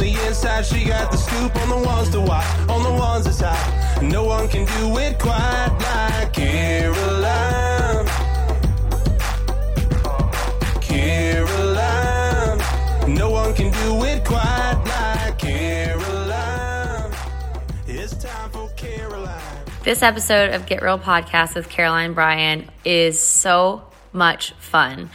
the inside, she got the scoop on the ones to watch, on the ones that's hot. No one can do it quite like Caroline. Caroline. No one can do it quite like Caroline. It's time for Caroline. This episode of Get Real Podcast with Caroline Bryan is so much fun.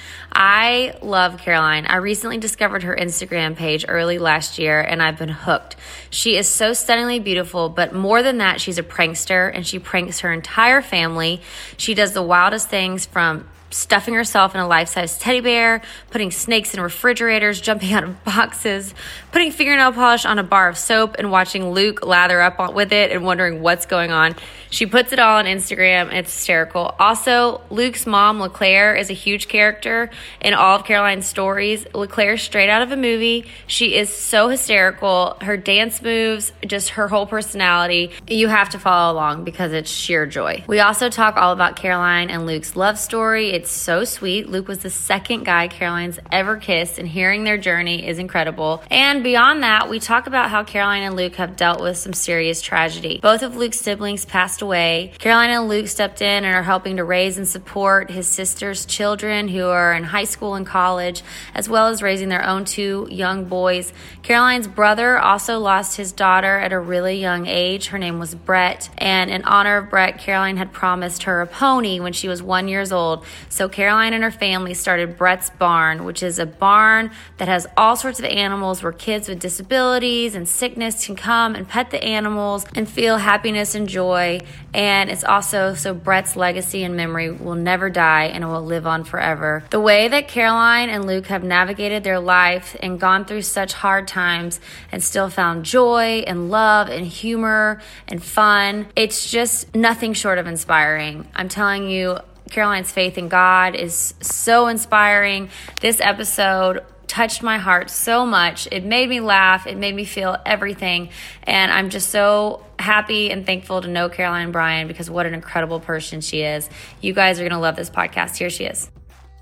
I love Caroline. I recently discovered her Instagram page early last year and I've been hooked. She is so stunningly beautiful, but more than that, she's a prankster and she pranks her entire family. She does the wildest things, from stuffing herself in a life-size teddy bear, putting snakes in refrigerators, jumping out of boxes, putting fingernail polish on a bar of soap, and watching Luke lather up with it and wondering what's going on. She puts it all on Instagram, and it's hysterical. Also, Luke's mom, LeClaire, is a huge character in all of Caroline's stories. LeClaire's straight out of a movie. She is so hysterical. Her dance moves, just her whole personality. You have to follow along because it's sheer joy. We also talk all about Caroline and Luke's love story. It's so sweet. Luke was the second guy Caroline's ever kissed, and hearing their journey is incredible. And beyond that, we talk about how Caroline and Luke have dealt with some serious tragedy. Both of Luke's siblings passed away. Caroline and Luke stepped in and are helping to raise and support his sister's children who are in high school and college, as well as raising their own two young boys. Caroline's brother also lost his daughter at a really young age. Her name was Brett, and in honor of Brett, Caroline had promised her a pony when she was 1 year old. So Caroline and her family started Brett's Barn, which is a barn that has all sorts of animals where kids with disabilities and sickness can come and pet the animals and feel happiness and joy. And it's also so Brett's legacy and memory will never die and it will live on forever. The way that Caroline and Luke have navigated their life and gone through such hard times and still found joy and love and humor and fun, it's just nothing short of inspiring. I'm telling you, Caroline's faith in God is so inspiring. This episode touched my heart so much. It made me laugh. It made me feel everything. And I'm just so happy and thankful to know Caroline Bryan because what an incredible person she is. You guys are going to love this podcast. Here she is.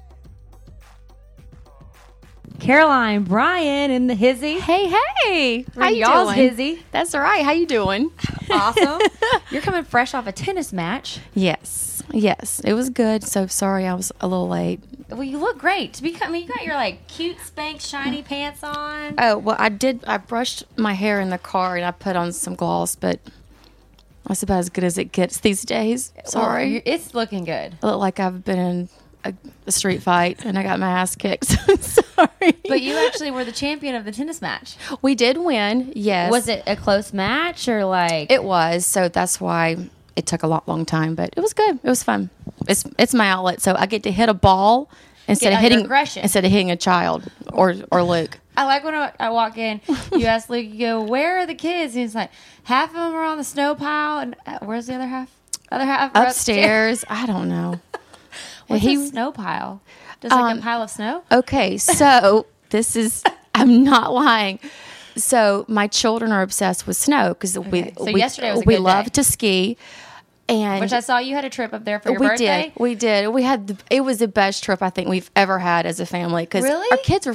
Caroline Bryan in the hizzy. Hey. How you y'all's doing? hizzy. That's all right. How you doing? Awesome. You're coming fresh off a tennis match. Yes. It was good. So sorry I was a little late. Well, you look great. You got your like cute, spank, shiny pants on. Oh, well, I brushed my hair in the car and I put on some gloss, but that's about as good as it gets these days. Sorry. Well, it's looking good. I look like I've been in a street fight and I got my ass kicked. Sorry. But you actually were the champion of the tennis match. We did win, yes. Was it a close match or like? It was, so that's why it took a long time, but it was good. It was fun. It's my outlet, so I get to hit a ball instead of hitting a child or Luke. I like when I walk in, you ask Luke, you go, where are the kids? And he's like, half of them are on the snow pile, and where's the other half? Other half are upstairs. I don't know. What's a snow pile? Just like a pile of snow? Okay, so I'm not lying. So my children are obsessed with snow because yesterday was a we good love day. to ski. And which I saw you had a trip up there for your birthday. We did. It was the best trip I think we've ever had as a family because really? our kids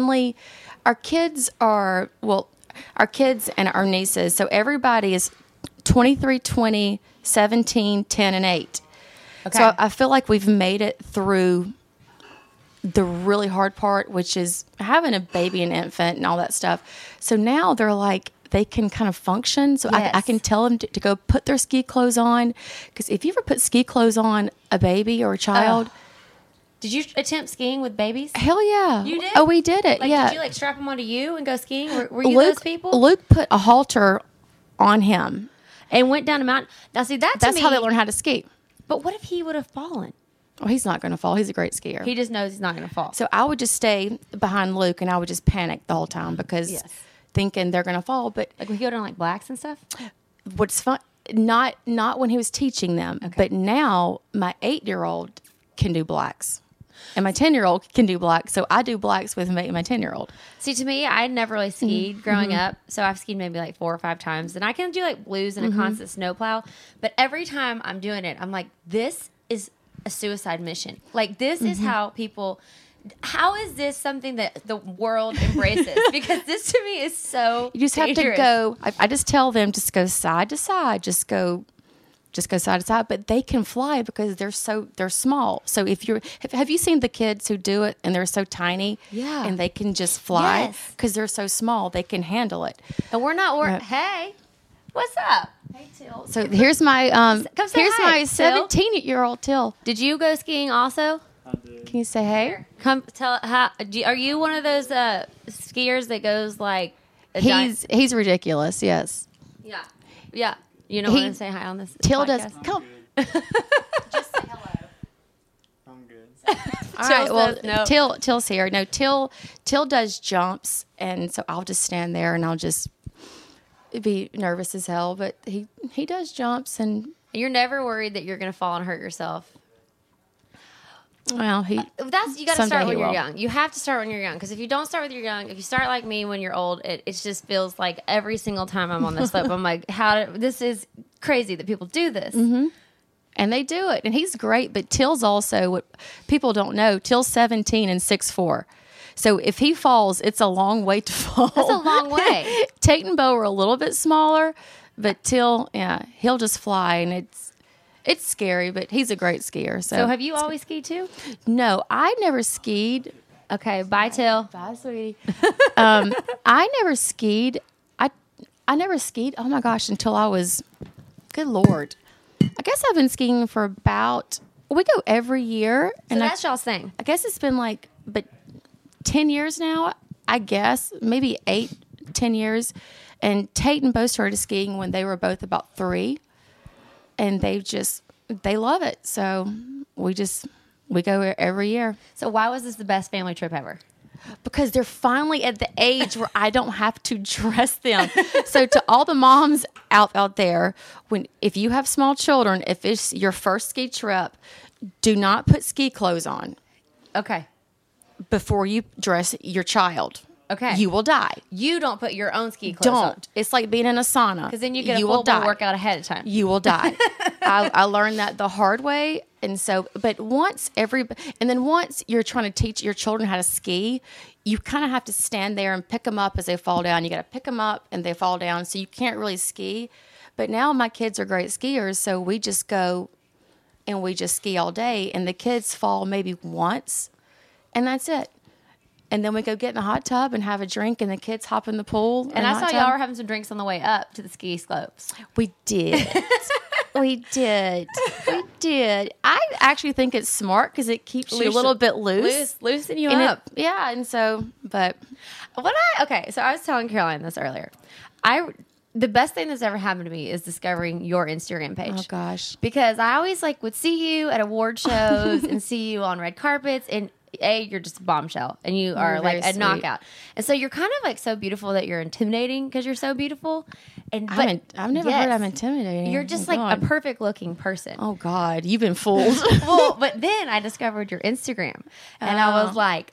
and our nieces. So everybody is 23, 20, 17, 10, and 8. Okay. So I feel like we've made it through the really hard part, which is having a baby and infant and all that stuff. So now they're like, they can kind of function. So yes. I can tell them to go put their ski clothes on. Because if you ever put ski clothes on a baby or a child. Did you attempt skiing with babies? Hell yeah. You did? Oh, we did it. Like, yeah. Did you like strap them onto you and go skiing? Were you those people? Luke put a halter on him. And went down a mountain. Now see, that's how they learn how to ski. But what if he would have fallen? Well, he's not going to fall. He's a great skier. He just knows he's not going to fall. So I would just stay behind Luke and I would just panic the whole time because thinking they're going to fall. But like we go down like blacks and stuff? What's fun, not when he was teaching them, but now my 8-year-old can do blacks. And my 10-year-old can do blacks. So I do blacks with my 10-year-old. See, to me, I never really skied growing up. So I've skied maybe like 4 or 5 times. And I can do like blues and a constant snowplow. But every time I'm doing it, I'm like, this is a suicide mission. Like, this is how people How is this something that the world embraces? Because this to me is so You just dangerous. have to go. I just tell them, just go side to side. Just go side to side. But they can fly because they're small. So have you seen the kids who do it and they're so tiny? Yeah. And they can just fly Yes. because they're so small. They can handle it. And we're not. Hey, what's up? Hey, Till. So here's my Come say here's hi, my Till. 17-year-old Till. Did you go skiing also? Can you say hey? Come tell. Are you one of those skiers that goes like? He's ridiculous. Yes. Yeah. You don't want to say hi on this. Till does. podcast? Come. Just say hello. I'm good. All right. Well, says no. Till's here. No, Till does jumps, and so I'll just stand there and I'll just be nervous as hell. But he does jumps, and You're never worried that you're going to fall and hurt yourself. well, You got to Someday start he when you're will. young. You have to start when you're young because if you don't start when you're young, if you start like me when you're old, it just feels like every single time I'm on the slope, I'm like, this is crazy that people do this. Mm-hmm. And they do it, and he's great. But Till's also what people don't know. Till's 17 and 6'4". So if he falls, it's a long way to fall. That's a long way. Tate and Bo are a little bit smaller, but Till, he'll just fly, and it's scary. But he's a great skier. So have you always skied too? No, I never skied. Okay, bye, Till. Bye, sweetie. I never skied. I never skied. Oh my gosh, until I was. Good Lord. I guess I've been skiing for about. We go every year, So that's y'all's thing. I guess it's been 10 years now. I guess maybe 8-10 years. And Tate and Bo started skiing when they were both about 3, and they love it. So we go every year. So why was this the best family trip ever? Because they're finally at the age where I don't have to dress them. So to all the moms out there, if you have small children, if it's your first ski trip, do not put ski clothes on Okay. before you dress your child. Okay. You will die. You don't put your own ski clothes on. Don't. It's like being in a sauna. Because then you get a will full-blown die. workout ahead of time. You will die. I learned that the hard way. And so, but once you're trying to teach your children how to ski, you kind of have to stand there and pick them up as they fall down. You got to pick them up and they fall down. So you can't really ski. But now my kids are great skiers. So we just go and we just ski all day. And the kids fall maybe once and that's it. And then we go get in the hot tub and have a drink, and the kids hop in the pool. And I saw y'all were having some drinks on the way up to the ski slopes. We did. We did. I actually think it's smart because it keeps you a little bit loose. Loosen you And up. yeah, and so, but So I was telling Caroline this earlier. The best thing that's ever happened to me is discovering your Instagram page. oh gosh, Because I always would see you at award shows and see you on red carpets, and you're just a bombshell and you are You're like very a sweet. knockout. And so you're kind of so beautiful that you're intimidating because you're so beautiful. And I've never heard I'm intimidating. You're just Oh, a God. perfect looking person. Oh God, you've been fooled. Well, but then I discovered your Instagram and I was Oh. like,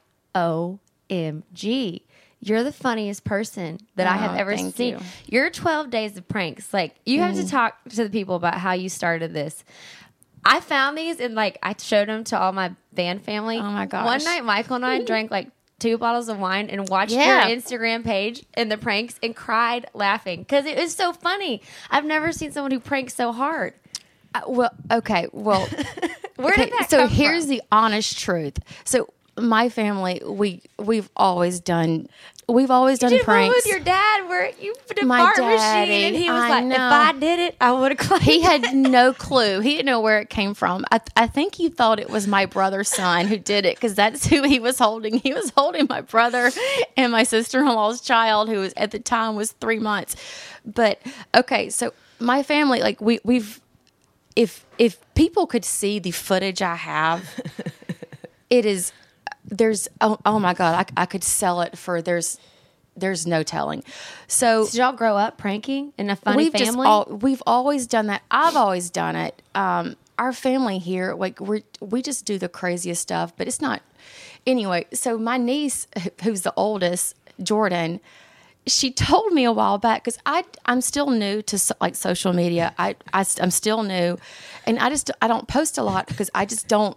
OMG. You're the funniest person that I have Oh, ever thank seen. you. Your 12 days of pranks. You have to talk to the people about how you started this. I found these and I showed them to all my band family. Oh, my gosh. One night, Michael and I drank 2 bottles of wine and watched Yeah. your Instagram page and the pranks and cried laughing because it was so funny. I've never seen someone who pranks so hard. Where did that so come here's from? the honest truth. So my family, we've always done Did pranks. with your dad where you put a My fart daddy, machine and he was I like, know. if I did it, I would have claimed He had no clue. He didn't know where it came from. I think he thought it was my brother's son who did it because that's who he was holding. He was holding my brother and my sister-in-law's child, who was at the time was 3 months. But okay, so my family, we've if people could see the footage I have, it is there's oh my God, I could sell it for there's no telling. So Did y'all grow up pranking in a funny family? We've always done that. I've always done it. Our family here, we just do the craziest stuff, but it's not. Anyway, so my niece, who's the oldest, Jordan, she told me a while back because I'm still new to social media. I'm still new, and I don't post a lot because I just don't.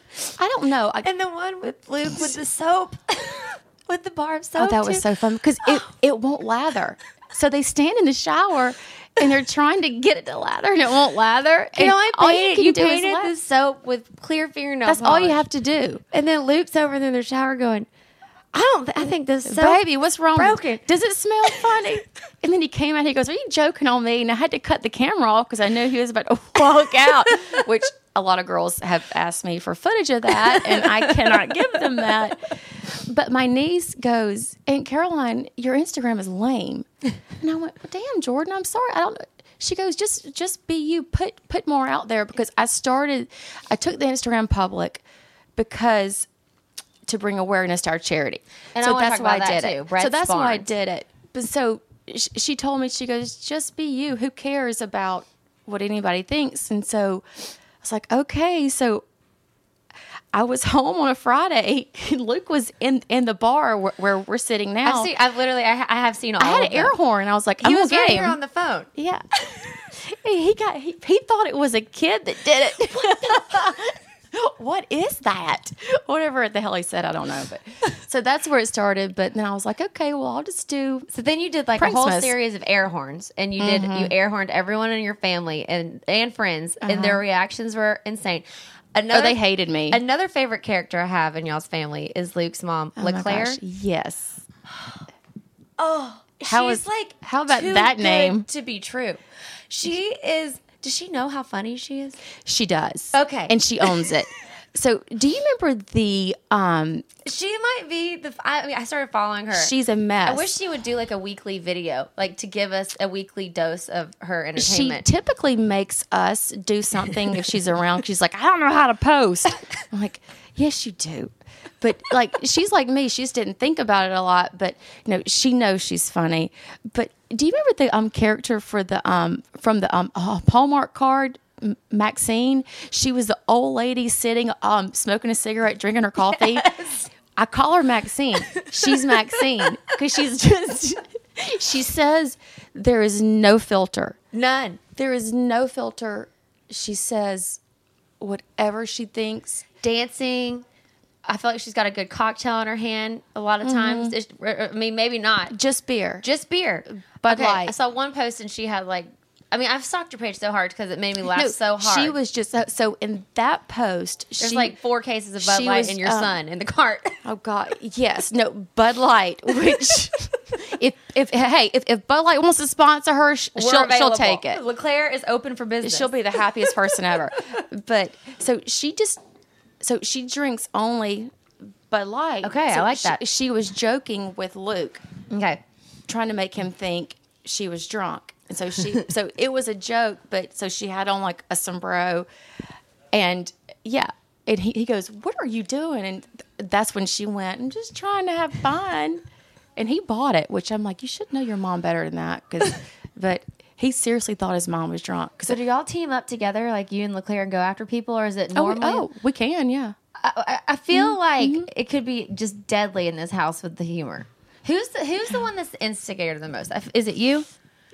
I don't know. And the one with Luke with the soap, with the bar of soap. Oh, that was so fun because it won't lather. So they stand in the shower and they're trying to get it to lather and it won't lather. You know, you do is painted the soap with clear fingernail That's polish. all you have to do. And then Luke's over there in the shower going, I think this soap, Baby, what's wrong? broken. Does it smell funny? And then he came out. He goes, "Are you joking on me?" And I had to cut the camera off because I knew he was about to walk out. Which a lot of girls have asked me for footage of that, and I cannot give them that. But my niece goes, "Aunt Caroline, your Instagram is lame." And I went, well, "Damn, Jordan, I'm sorry. I don't." She goes, "Just be you. Put more out there." Because I took the Instagram public because to bring awareness to our charity. And so I wanna that's talk why about I that did too. it. Brett So that's why I Sparns. did it. But so she told me, she goes, "Just be you. Who cares about what anybody thinks?" And so I was like, okay. So I was home on a Friday. Luke was in the bar where we're sitting now. I have seen all I had of an them. air horn. I was like, I'm He gonna was get right him here on the phone. Yeah. He thought it was a kid that did it. What is that? Whatever the hell he said, I don't know. But so that's where it started. But then I was like, okay, well, I'll just do. So then you did like a whole Pranksmas. series of air horns, and you air horned everyone in your family and friends, and their reactions were insane. They hated me. Another favorite character I have in y'all's family is Luke's mom, Oh my LeClaire. gosh, yes. Oh, How she's is- like how about too that good name? to be true? She is. Does she know how funny she is? She does. Okay. And she owns it. So do you remember the She might be the. I started following her. she's a mess. I wish she would do like a weekly video, like to give us a weekly dose of her she entertainment. typically makes us do something if she's around. She's like, I don't know how to post. I'm like, yes, you do. But like, she's like me. She just didn't think about it a lot. But she knows she's funny. But do you remember the character for the from the Hallmark card? Maxine. She was the old lady sitting, smoking a cigarette, drinking her coffee. Yes. I call her Maxine. She's Maxine because she says there is no filter. None. There is no filter. She says whatever she thinks. Dancing. I feel like she's got a good cocktail in her hand a lot of times. I mean, maybe not. Just beer. Just beer. Bud Light. I saw one post and she had like, I mean, I've stalked her page so hard because it made me laugh so hard. She was just so in that post. There's like 4 cases of Bud she Light was, and your son in the cart. Oh God, yes, no Bud Light. Which, if Bud Light wants to sponsor her, she'll take it. LeClaire is open for business. She'll be the happiest person ever. But so she drinks only Bud Light. Okay, So I like that. She was joking with Luke, Okay. trying to make him think she was drunk. And so so it was a joke, but so she had on like a sombrero, and yeah, and he goes, "What are you doing?" And that's when she went, "I'm just trying to have fun," and he bought it, which I'm like, you should know your mom better than that, but he seriously thought his mom was drunk. So do y'all team up together, like you and LeClaire, and go after people, or is it normally? we can, yeah. I feel like it could be just deadly in this house with the humor. Who's the one that's instigated the most? Is it you?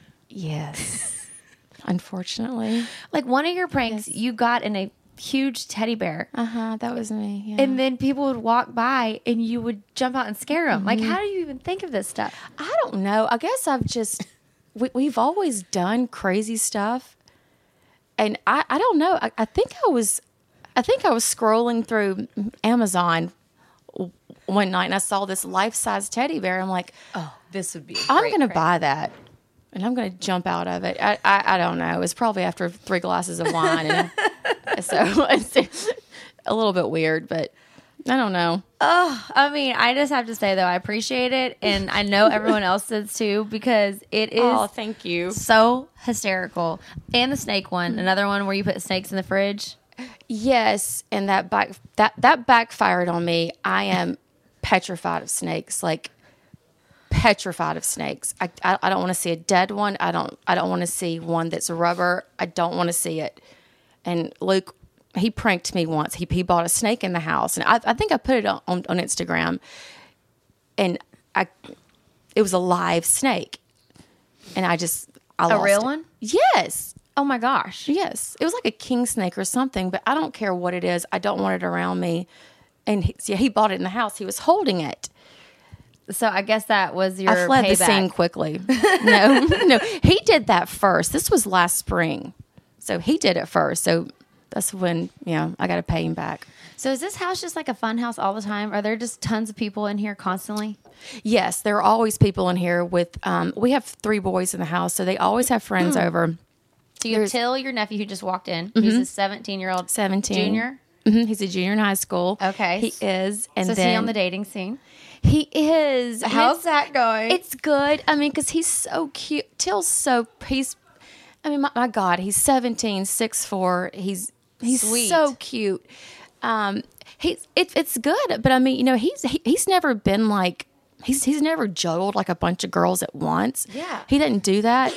Yes. Unfortunately. Like one of your pranks, you got in a huge teddy bear. That was me. Yeah. And then people would walk by and you would jump out and scare them. Like, how do you even think of this stuff? I don't know. I guess I've just, we've always done crazy stuff. And I don't know. I think I was scrolling through Amazon one night and I saw this life-size teddy bear. I'm like, Oh, this would be I'm going to buy that. And I'm going to jump out of it. I don't know. It was probably after 3 glasses of wine. And so it's a little bit weird, but I don't know. Oh, I mean, I just have to say, though, I appreciate it. And I know everyone else does, too, because it is Oh, thank you. so hysterical. And the snake one, another one where you put snakes in the fridge. Yes, and that backfired on me. I am petrified of snakes, like petrified of snakes. I don't want to see a dead one. I don't want to see one that's rubber. I don't want to see it. And Luke, he pranked me once. He bought a snake in the house, and I think I put it on Instagram, and it was a live snake, and I lost real it. one? Yes. Oh my gosh. Yes. It was like a king snake or something, but I don't care what it is. I don't want it around me. And he bought it in the house. He was holding it. So I guess that was your I fled payback. the scene quickly. No, he did that first. This was last spring. So he did it first. So that's when, I got to pay him back. So is this house just like a fun house all the time? Are there just tons of people in here constantly? Yes, there are always people in here with, we have 3 boys in the house, so they always have friends over. So you have Till, your nephew, who just walked in. He's a 17-year-old 17. junior. He's a junior in high school. Okay. He is. And So is then he on the dating scene? He is. How's that going? It's good. I mean, because he's so cute. Till's my God, he's 17, 6'4". He's Sweet. so cute. It's good, but I mean, he's never been like he's never juggled like a bunch of girls at once. Yeah. He doesn't do that.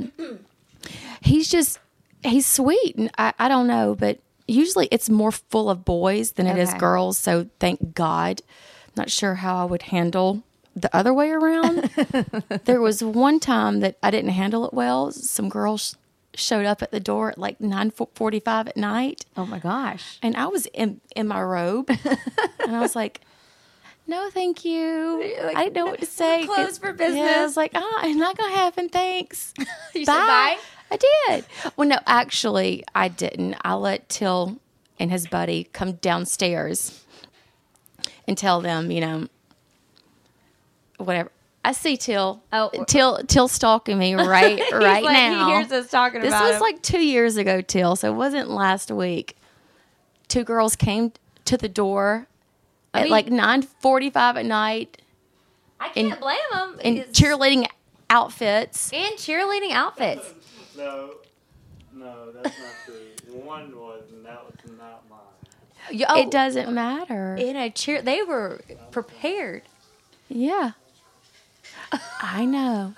He's sweet, and I don't know, but usually it's more full of boys than it is Okay. girls. So thank God. Not sure how I would handle the other way around. There was one time that I didn't handle it well. Some girls showed up at the door at like 9:45 at night. Oh my gosh. And I was in my robe. And I was like, no, thank you. I didn't know what to say. we're closed for business. Yeah, I was like, it's not going to happen. Thanks. You said bye? I did. Well, no, actually, I didn't. I let Till and his buddy come downstairs and tell them, whatever. I see Till. Oh. Till stalking me right Like, now. He hears us talking This about was him. like 2 years ago, Till, so it wasn't last week. 2 girls came to the door at mean- like 9:45 at night I can't blame him. in It's- cheerleading outfits. and cheerleading outfits. No, that's not true. One was, and that was not mine. It doesn't matter. In a cheer, they were prepared. Yeah. I know.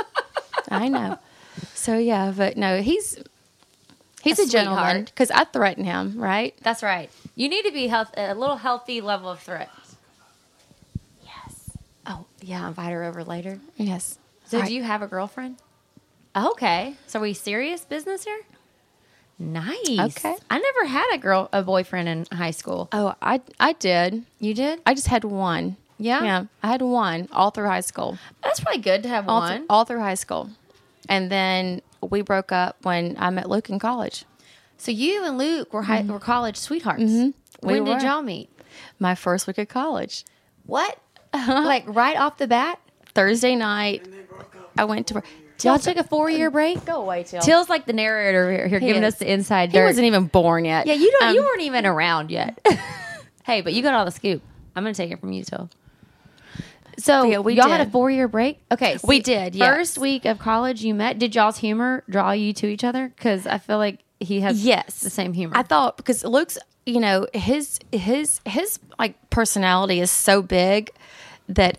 So yeah, but no, he's a gentleman sweetheart. because I threaten him, right? That's right. You need to be a little healthy level of threat. Yes. Oh yeah, invite her over later. Yes. So Right. do you have a girlfriend? Okay. So are we serious business here? Nice. Okay. I never had a boyfriend in high school. Oh, I did. You did? I just had one. Yeah? Yeah. I had one all through high school. That's probably good to have one. All through high school. And then we broke up when I met Luke in college. So you and Luke were were college sweethearts. We When did were. y'all meet? My first week of college. What? Like right off the bat? Thursday night, I went to. Y'all took a 4-year break? Go away, Till. Till's like the narrator here giving is. us the inside He dirt. wasn't even born yet. Yeah, you weren't even around yet. Hey, but you got all the scoop. I'm gonna take it from you, Till. So Yeah, we y'all had a did. 4-year break? Okay. We did, yes. First week of college you met. Did y'all's humor draw you to each other? Because I feel like he has Yes, the same humor. I thought because Luke's, his like personality is so big that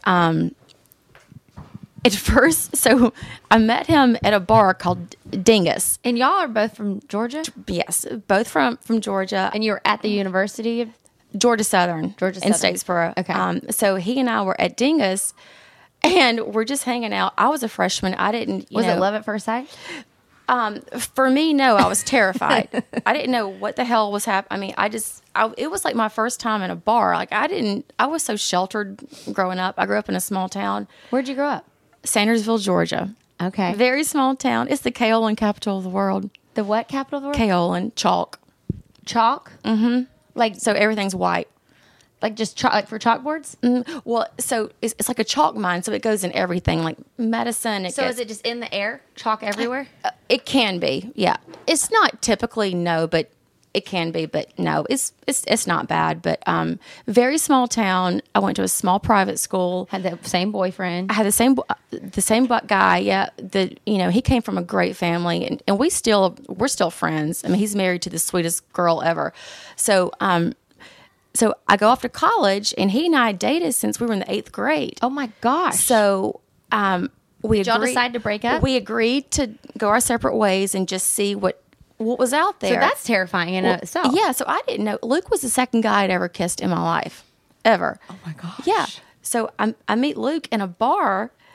at first, so I met him at a bar called Dingus. and y'all are both from Georgia? Yes, both from Georgia And you were at the University of Georgia Southern, Georgia in Southern. Statesboro. Okay. So he and I were at Dingus, and we're just hanging out. I was a freshman. I didn't. Was it love at first sight? For me, no. I was terrified. I didn't know what the hell was happening. I mean, it was like my first time in a bar. Like I was so sheltered growing up. I grew up in a small town, Where'd you grow up? Sandersville, Georgia. Okay. Very small town. It's the kaolin capital of the world. The what capital of the world? Kaolin, chalk. Chalk? Mm-hmm. Like So everything's white. like just like for chalkboards? Well, so it's like a chalk mine. So it goes in everything, like medicine. So is it just in the air? Chalk everywhere? It can be, yeah. It's not typically no, but it can be. But no, it's not bad. But very small town. I went to a small private school. Had the same boyfriend. I had the same guy. Yeah, he came from a great family, and we're still friends. I mean, he's married to the sweetest girl ever. So so I go off to college, and he and I dated since we were in the 8th grade. Oh my gosh. So Did y'all decide to break up? We agreed to go our separate ways and just see what was out there. So that's terrifying in itself. Yeah, so I didn't know. Luke was the second guy I'd ever kissed in my life, ever. Oh my gosh. Yeah. So I meet Luke in a bar,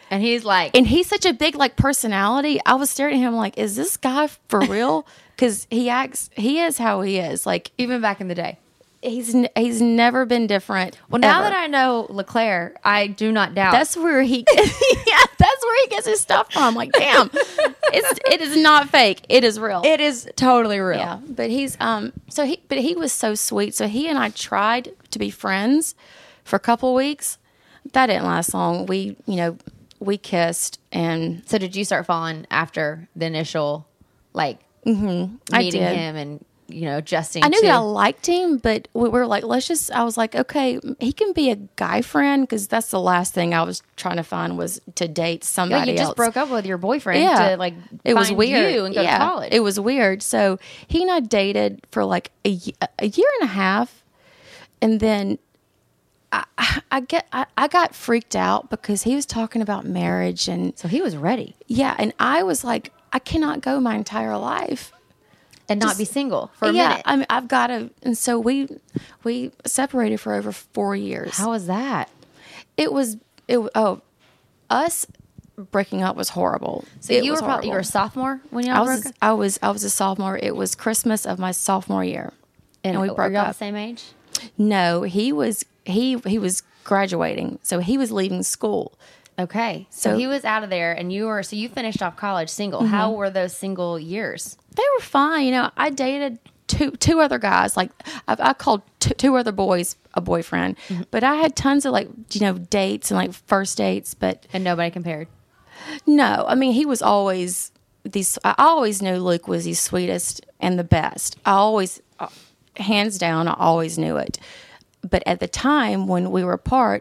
And he's like, and he's such a big like personality. I was staring at him like, is this guy for real? Because he is how he is. Like even back in the day. he's never been different. Well, now ever. that I know LeClaire, I do not doubt. That's where he that's where he gets his stuff from. Like, damn, it is not fake. It is real. it is totally real. Yeah, but he's but he was so sweet. So he and I tried to be friends for a couple weeks. That didn't last long. We kissed, and So did you start falling after the initial, like, I meeting did. him and, adjusting I knew to... that I liked him, but we were like, I was like, okay, he can be a guy friend, because that's the last thing I was trying to find was to date somebody you just else. broke up with your boyfriend Yeah. to, like, It was find weird. you and go to college. It was weird. So he and I dated for like a year and a half, and then I got freaked out because he was talking about marriage, and So he was ready yeah, and I was like, I cannot go my entire life and not Just- be single for a yeah, minute. I mean, I've got to, and so we separated for over 4 years. How was that? Us breaking up was horrible. So you were probably, you were a sophomore when y'all broke up? I was a sophomore. It was Christmas of my sophomore year, and we were broke y'all up. the same age? No, he was graduating, so he was leaving school. Okay. So So- he was out of there and you finished off college single. How were those single years? They were fine. I dated two other guys. Like I called two other boys a boyfriend, but I had tons of like dates and like first dates. But And nobody compared. no, I mean he was always I always knew Luke was the sweetest and the best. I always, hands down, I always knew it. But at the time when we were apart,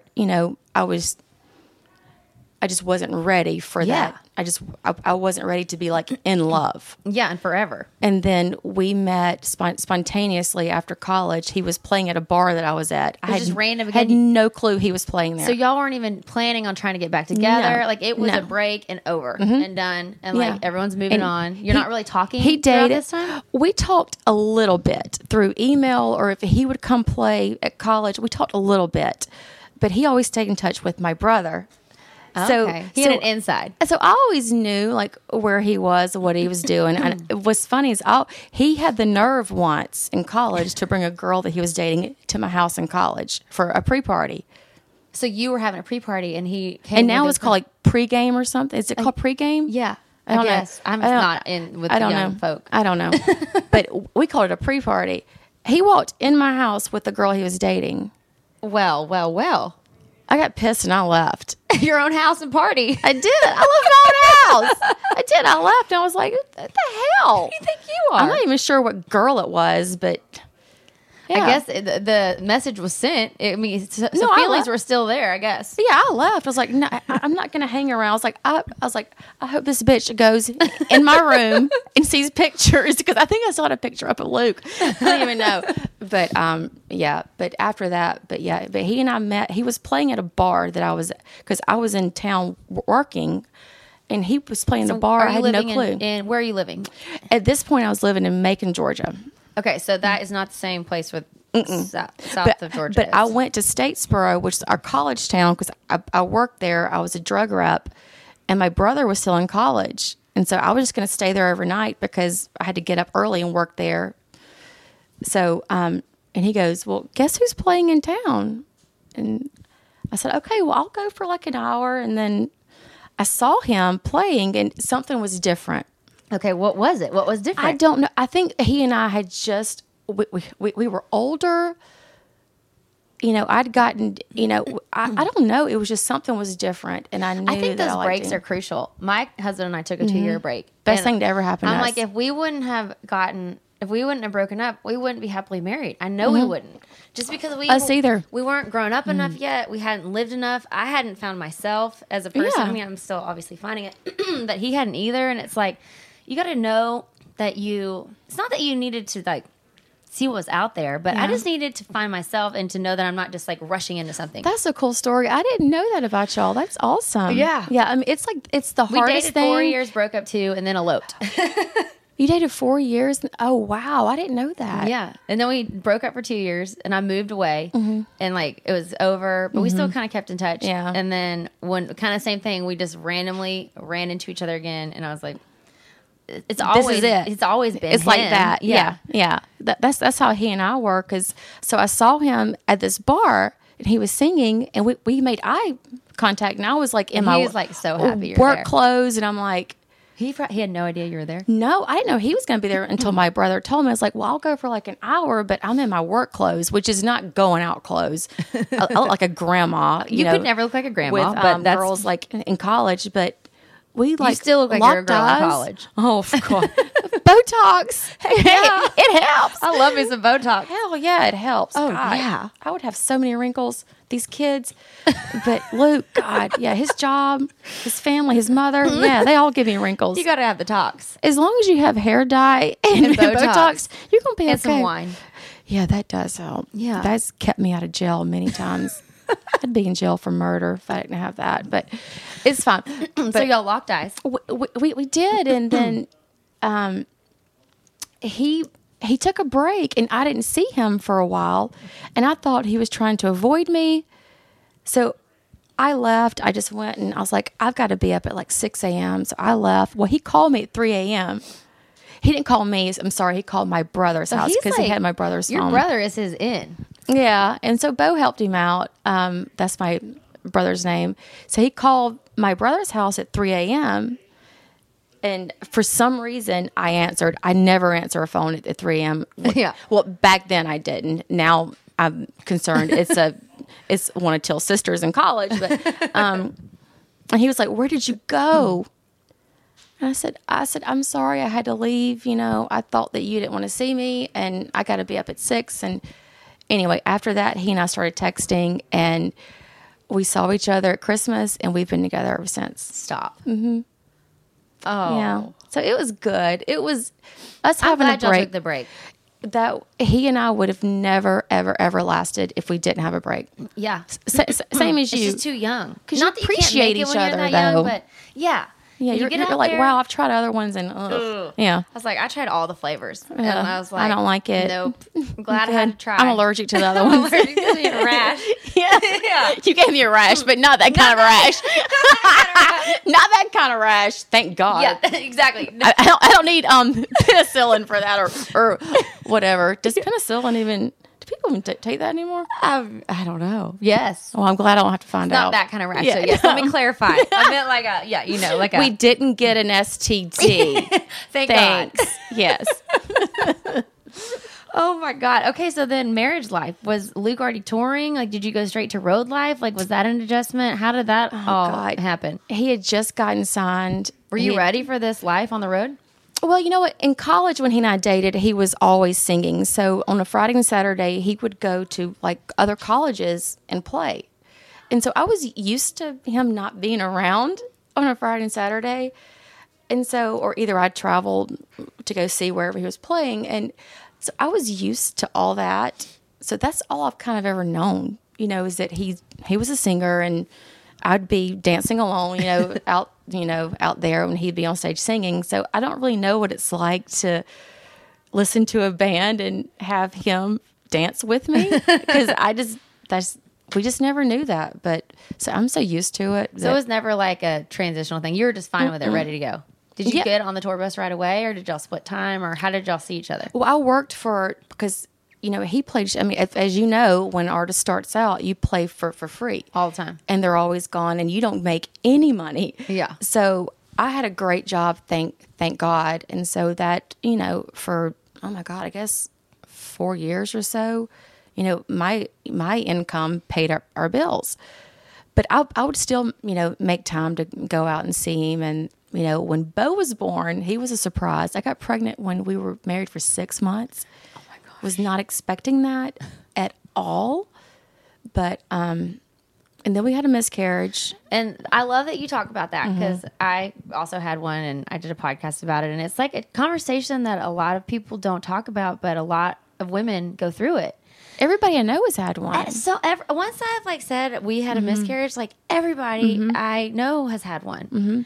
I just wasn't ready for Yeah. that. I wasn't ready to be like in love. Yeah, and forever. And then we met spontaneously after college. He was playing at a bar that I was at. I was had just random had again? no clue he was playing there. So y'all weren't even planning on trying to get back together. No. Like it was No. a break and over and done, and Yeah. like everyone's moving And on. You're he- not really talking. He throughout dated. this time. We talked a little bit through email, or if he would come play at college, we talked a little bit. But he always stayed in touch with my brother. Okay. He had an inside. So I always knew like where he was, what he was doing. And what's funny is he had the nerve once in college to bring a girl that he was dating to my house in college for a pre-party. So you were having a pre-party, and he came. And now with it's called like pregame or something. Is it called pregame? Yeah, I don't know. guess I'm I don't- not in with I the don't young know. folk. I don't know. But we called it a pre-party. He walked in my house with the girl he was dating. Well. I got pissed and I left. Your own house and party. I did. I left my own house. I did. I left and I was like, what the hell? Who do you think you are? I'm not even sure what girl it was, but yeah. I guess the message was sent. I mean, so No, I feelings left. were still there. I guess. Yeah, I left. I was like, no, I'm not going to hang around. I was like, I hope this bitch goes in my room and sees pictures, because I think I saw a picture up of Luke. I don't even know. But yeah. But after that, but he and I met. He was playing at a bar that I was, because I was in town working, and he was playing the bar. Are I you had no living clue. in where are you living? At this point, I was living in Macon, Georgia. Okay, so that is not the same place with south of Georgia. But is. I went to Statesboro, which is our college town, because I worked there. I was a drug rep, and my brother was still in college. And so I was just going to stay there overnight because I had to get up early and work there. So, and he goes, well, guess who's playing in town? And I said, okay, well, I'll go for like an hour. And then I saw him playing, and something was different. Okay, what was it? What was different? I don't know. I think he and I had just, we were older. I'd gotten, I don't know. It was just something was different. And I knew I think that those I liked breaks him. are crucial. My husband and I took a 2-year break. Best And thing to ever happen to I'm us. like, if we wouldn't have broken up, we wouldn't be happily married. I know we wouldn't. Just because Us either. We weren't grown up enough yet. We hadn't lived enough. I hadn't found myself as a person. Yeah. I mean, I'm still obviously finding it, but he hadn't either. And it's like, you got to know that it's not that you needed to like see what was out there, but I Yeah. just needed to find myself and to know that I'm not just like rushing into something. That's a cool story. I didn't know that about y'all. That's awesome. Yeah. Yeah. I mean, it's the We hardest dated thing. 4 years, broke up 2, and then eloped. You dated 4 years? Oh, wow. I didn't know that. Yeah. And then we broke up for 2 years and I moved away and like it was over, but we still kind of kept in touch. Yeah. And then when kind of same thing, we just randomly ran into each other again. And I was like, it's always, it's always been It's like him. that. Yeah. That's how he and I were. So I saw him at this bar and he was singing and we made eye contact and I was like in And my he was like so happy you're work there. clothes and I'm like, He had no idea you were there. no, I didn't know he was going to be there until my brother told me. I was like, well, I'll go for like an hour, but I'm in my work clothes, which is not going out clothes. I look like a grandma. You know, could never look like a grandma, with but that's girls like in college, but we like still look like you're a locked girl in eyes. college. Oh, of course. Botox. Yeah, it helps. I love me some Botox. Hell yeah, it helps. Oh, God, yeah. I would have so many wrinkles. These kids, but Luke, God, yeah, his job, his family, his mother, yeah, they all give me wrinkles. You got to have the tox As long as you have hair dye and Botox, you're gonna be and okay. some wine. Yeah, that does help. Yeah. That's kept me out of jail many times. I'd be in jail for murder if I didn't have that, but it's fine. So y'all locked eyes. We did, and then he took a break, and I didn't see him for a while, and I thought he was trying to avoid me. So I left. I just went, and I was like, I've got to be up at like 6 a.m. So I left. Well, he called me at 3 a.m. He didn't call me. I'm sorry. He called my brother's house because he had my brother's Your phone. brother is his in. Yeah, and so Bo helped him out. That's my brother's name. So he called my brother's house at 3 a.m. And for some reason, I answered. I never answer a phone at 3 a.m. Yeah. Well, back then I didn't. Now I'm concerned. It's one of Till's sisters in college. But and he was like, "Where did you go?" And I said, "I'm sorry, I had to leave. You know, I thought that you didn't want to see me, and I got to be up at 6." And anyway, after that, he and I started texting, and we saw each other at Christmas, and we've been together ever since. Stop. Mm-hmm. Oh. Yeah. So it was good. It was us I'm having glad a y'all break. took the break. That he and I would have never, ever, ever lasted if we didn't have a break. Yeah. Same as you. It's just too young. 'Cause you Not that you can't appreciate make it each when you're other, that young, though. but yeah. Yeah, You you're, get you're out like, there- wow, I've tried other ones, and yeah. I was like, I tried all the flavors. And Yeah. I was like, I don't like it. Nope. I'm glad I had to try. I'm allergic to the other I'm ones. allergic to the rash. Yeah. You gave me a rash, but not that kind of rash. Not that kind of rash. Thank God. Yeah, exactly. I don't need penicillin for that or whatever. Does penicillin even? Do people even take that anymore? I don't know. Yes. Well, I'm glad I don't have to find out. Not that kind of rash. Yeah. So yes, let me clarify. I meant like like a. We didn't get an STD. Thank Thanks. God. Yes. Oh my God. Okay, so then marriage life, was Luke already touring? Like, did you go straight to road life? Like, was that an adjustment? How did that all God. happen? He had just gotten signed. Were you ready for this life on the road? Well, you know what? In college, when he and I dated, he was always singing. So on a Friday and Saturday, he would go to like other colleges and play. And so I was used to him not being around on a Friday and Saturday. And so, or either I'd travel to go see wherever he was playing. And so I was used to all that. So that's all I've kind of ever known, you know, is that he was a singer and I'd be dancing alone, out there when he'd be on stage singing. So I don't really know what it's like to listen to a band and have him dance with me because we just never knew that. But so I'm so used to it. So it was never like a transitional thing. You were just fine with it, ready to go. Did you Yeah. get on the tour bus right away, or did y'all split time, or how did y'all see each other? Well, I worked because he played. I mean, as you know, when an artist starts out, you play for free All the time. and they're always gone, and you don't make any money. Yeah. So I had a great job, thank God, and so that for I guess 4 years or so, my income paid our bills, but I would still make time to go out and see him. And when Bo was born, he was a surprise. I got pregnant when we were married for 6 months. Oh my God. Was not expecting that at all. But, and then we had a miscarriage. And I love that you talk about that because I also had one and I did a podcast about it. And it's like a conversation that a lot of people don't talk about, but a lot of women go through it. Everybody I know has had one. So once I've said we had a miscarriage, like everybody I know has had one.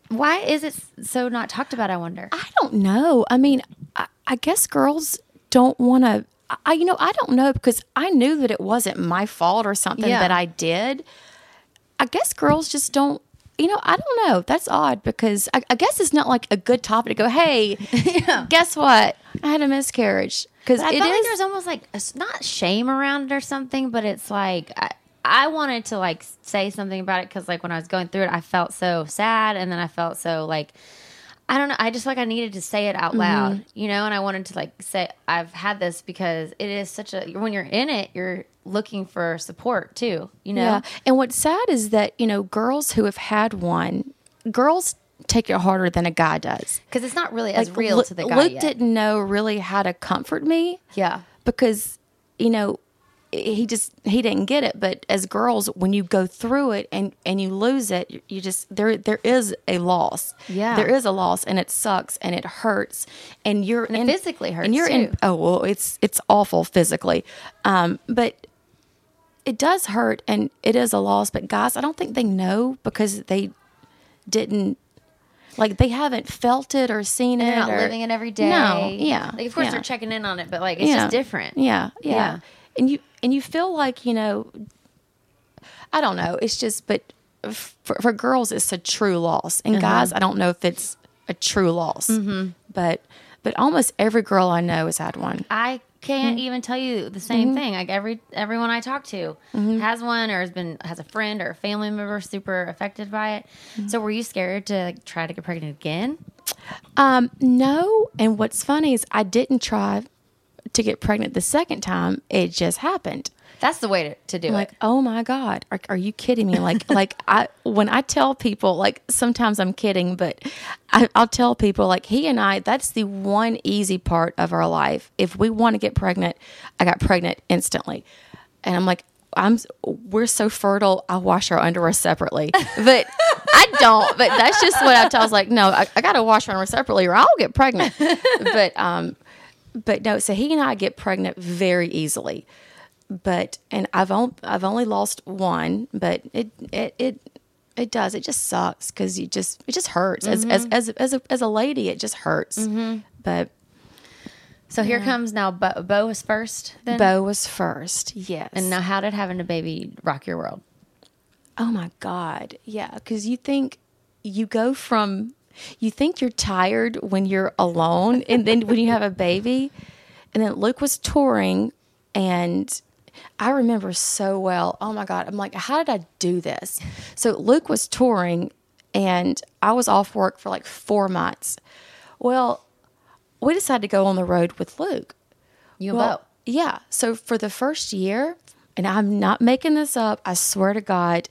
Why is it so not talked about, I wonder? I don't know. I mean, I guess girls don't want to. I don't know, because I knew that it wasn't my fault or something that I did. I guess girls just don't. I don't know. That's odd, because I guess it's not like a good topic to go, hey, guess what? I had a miscarriage. Because I felt like there's almost like not shame around it or something, but it's like I wanted to like say something about it, because like when I was going through it, I felt so sad, and then I felt so like, I don't know. I just like I needed to say it out loud, and I wanted to like say I've had this, because it is such a, when you're in it, you're looking for support too, Yeah. And what's sad is that, girls who have had one, girls take it harder than a guy does. Because it's not really as real to the guy Luke yet. didn't know really how to comfort me. Yeah. Because, he didn't get it. But as girls, when you go through it and you lose it, you just, there is a loss. Yeah. There is a loss, and it sucks, and it hurts, and it physically hurts and you're too. It's awful physically. But it does hurt, and it is a loss. But guys, I don't think they know, because they didn't, like, they haven't felt it or seen And it. they're not or living it every day. No, yeah. Like, of course, yeah. they're checking in on it, but like, it's just different. Yeah. Yeah. And you feel like, I don't know. It's just, but for girls, it's a true loss. And guys, I don't know if it's a true loss. But almost every girl I know has had one. I can't even tell you the same thing. Like everyone I talk to has one, or has a friend or a family member super affected by it. So were you scared to like, try to get pregnant again? No. And what's funny is I didn't try to get pregnant the second time. It just happened. That's the way to do Like, it. oh my God, are you kidding me? Like when I tell people, like, sometimes I'm kidding, but I'll tell people, like, he and I, that's the one easy part of our life. If we want to get pregnant, I got pregnant instantly. And I'm like, we're so fertile, I wash our underwear separately. But I don't, but that's just what I was like, no, I got to wash my underwear separately or I'll get pregnant. But no, so he and I get pregnant very easily. And I've only lost one, but it does. It just sucks, because it just hurts. As a lady, it just hurts. But So here comes now. Bo was first. Then Bo was first. Yes. And now, how did having a baby rock your world? Oh my God, yeah. Because you think you're tired when you're alone, and then when you have a baby, and then Luke was touring, and I remember so well. Oh my God. I'm like, how did I do this? So Luke was touring, and I was off work for like 4 months. Well, we decided to go on the road with Luke. You and Bo. Yeah. So for the first year, and I'm not making this up, I swear to God.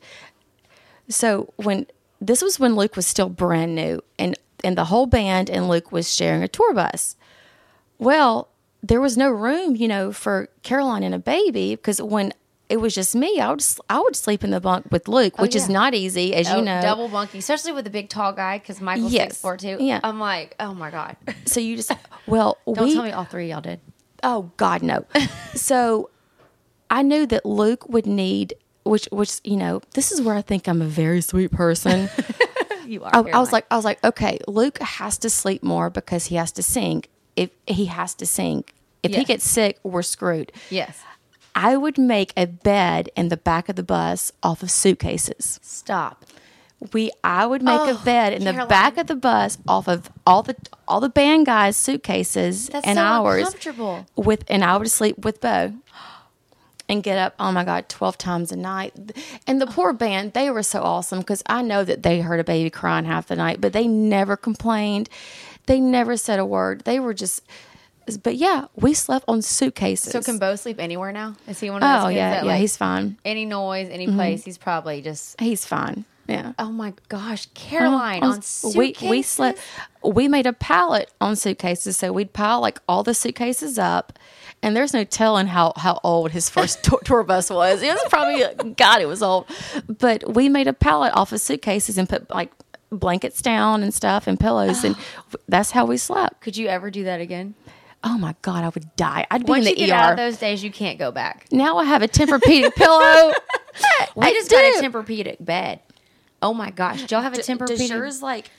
So this was when Luke was still brand new, and the whole band and Luke was sharing a tour bus. Well, there was no room, for Caroline and a baby, because when it was just me, I would sleep in the bunk with Luke, which is not easy, as you know. Double bunking, especially with a big tall guy, because Michael's 6'4" too. Yeah. I'm like, oh my God. So you just, well, Don't tell me all three of y'all did. Oh God, no. So I knew that Luke would need, which this is where I think I'm a very sweet person. You are. I was like, okay, Luke has to sleep more because he has to sing. If he has to sing, if he gets sick, we're screwed. Yes. I would make a bed in the back of the bus off of suitcases. Stop. I would make a bed in the back of the bus off of all the band guys' suitcases. That's and so ours uncomfortable. and I would sleep with Bo and get up, oh my God, 12 times a night. And the poor band, they were so awesome, because I know that they heard a baby crying half the night, but they never complained. They never said a word. They were just, but yeah, we slept on suitcases. So can Bo sleep anywhere now? Is he one of those kids that, yeah, like, he's fine. any noise, any place, he's probably just... He's fine. Yeah. Oh my gosh, Caroline, on suitcases? We slept. We made a pallet on suitcases, so we'd pile like all the suitcases up, and there's no telling how old his first tour bus was. It was probably, God, it was old. But we made a pallet off of suitcases and put like blankets down and stuff and pillows, and that's how we slept. Could you ever do that again? Oh my God, I would die. I'd be Once in you the get ER. out of those days, you can't go back. Now I have a Tempur-Pedic pillow. We just got a Tempur-Pedic bed. Oh my gosh, did y'all have a Tempur-Pedic? Does yours like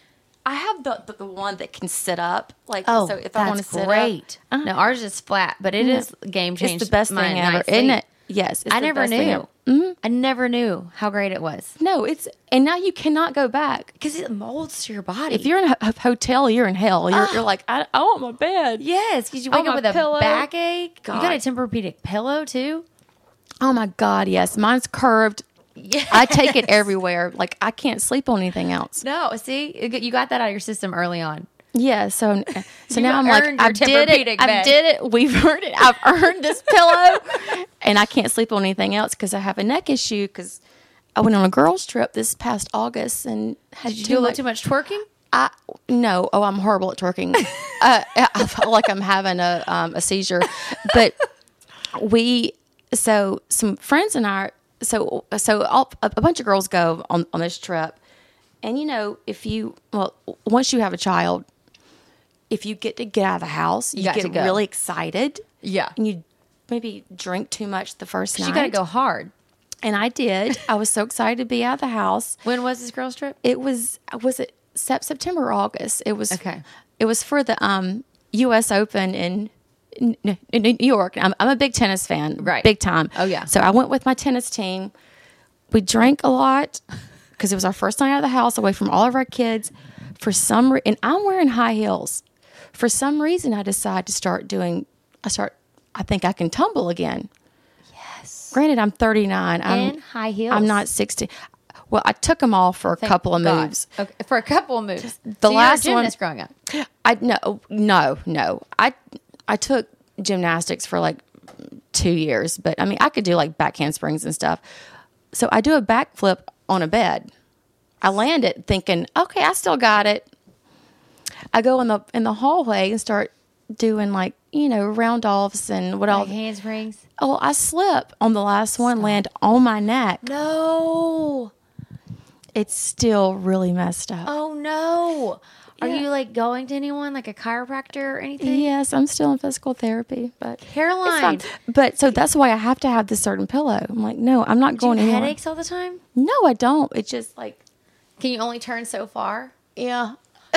I have the one that can sit up. Like, Oh, so if I want to sit great. up. No, ours is flat, but it is game It's changed. the best my thing ever, night's isn't sleep. it? Yes. It's I the never best thing knew. ever. Mm-hmm. I never knew how great it was. No, and now you cannot go back. Because it molds to your body. If you're in a hotel, you're in hell. You're like, I want my bed. Yes, because you wake Oh, up my with pillow. a backache. God. You got a Tempur-Pedic pillow, too? Oh my God, yes. Mine's curved. Yes. I take it everywhere. Like, I can't sleep on anything else. No, see? You got that out of your system early on. Yeah, so You now I'm like, earned your I did it. Tempur-Pedic I bed. did it. We've earned it. I've earned this pillow, and I can't sleep on anything else because I have a neck issue. Because I went on a girls' trip this past August and had Did you do a little too much twerking? No. Oh, I'm horrible at twerking. I feel like I'm having a seizure. But some friends and I, a bunch of girls go on this trip. And, once you have a child, if you get out of the house, you got to get go. really excited. Yeah. And you maybe drink too much the first night. You got to go hard. And I did. I was so excited to be out of the house. When was this girls' trip? It was it September or August? It was Okay. It was for the U.S. Open in New York. I'm a big tennis fan, Right. Big time. Oh, yeah. So I went with my tennis team. We drank a lot because it was our first night out of the house, away from all of our kids. And I'm wearing high heels. For some reason, I decided to start doing. I think I can tumble again. Yes. Granted, I'm 39. In high heels. I'm not 60. Well, I took them all for a couple of God. moves. Okay, for a couple of moves. The last you were a one- gymnast growing up. No. I took gymnastics for like 2 years, but I mean, I could do like back handsprings and stuff. So I do a backflip on a bed. I land it thinking, okay, I still got it. I go in the hallway and start doing like, round offs and what all. Like handsprings. Oh, I slip on the last one, land on my neck. No. It's still really messed up. Oh, no. Are Yeah. you like going to anyone, like a chiropractor or anything? Yes, I'm still in physical therapy, but Caroline. it's fine. But so that's why I have to have this certain pillow. I'm like, no, I'm not Do you going have anywhere. headaches all the time? No, I don't. It's just like, Can you only turn so far? yeah.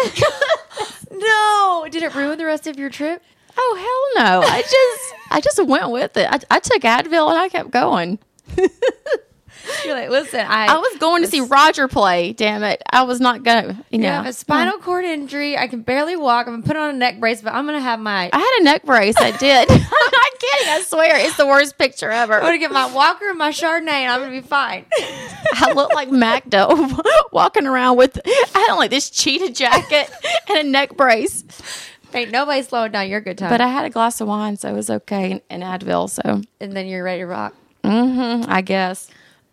No. Did it ruin the rest of your trip? Oh hell no! I just went with it. I took Advil and I kept going. You're like, listen, I was going to see Roger play. Damn it! I was not gonna. I have a spinal cord injury. I can barely walk. I'm gonna put on a neck brace, but I'm gonna have my. I had a neck brace. I did. I'm not kidding. I swear, it's the worst picture ever. I'm gonna get my walker and my Chardonnay, and I'm gonna be fine. I look like Macdo walking around with. I had like this cheetah jacket and a neck brace. Ain't nobody slowing down your good time. But I had a glass of wine, so it was okay, and Advil, so and then you're ready to rock. I guess.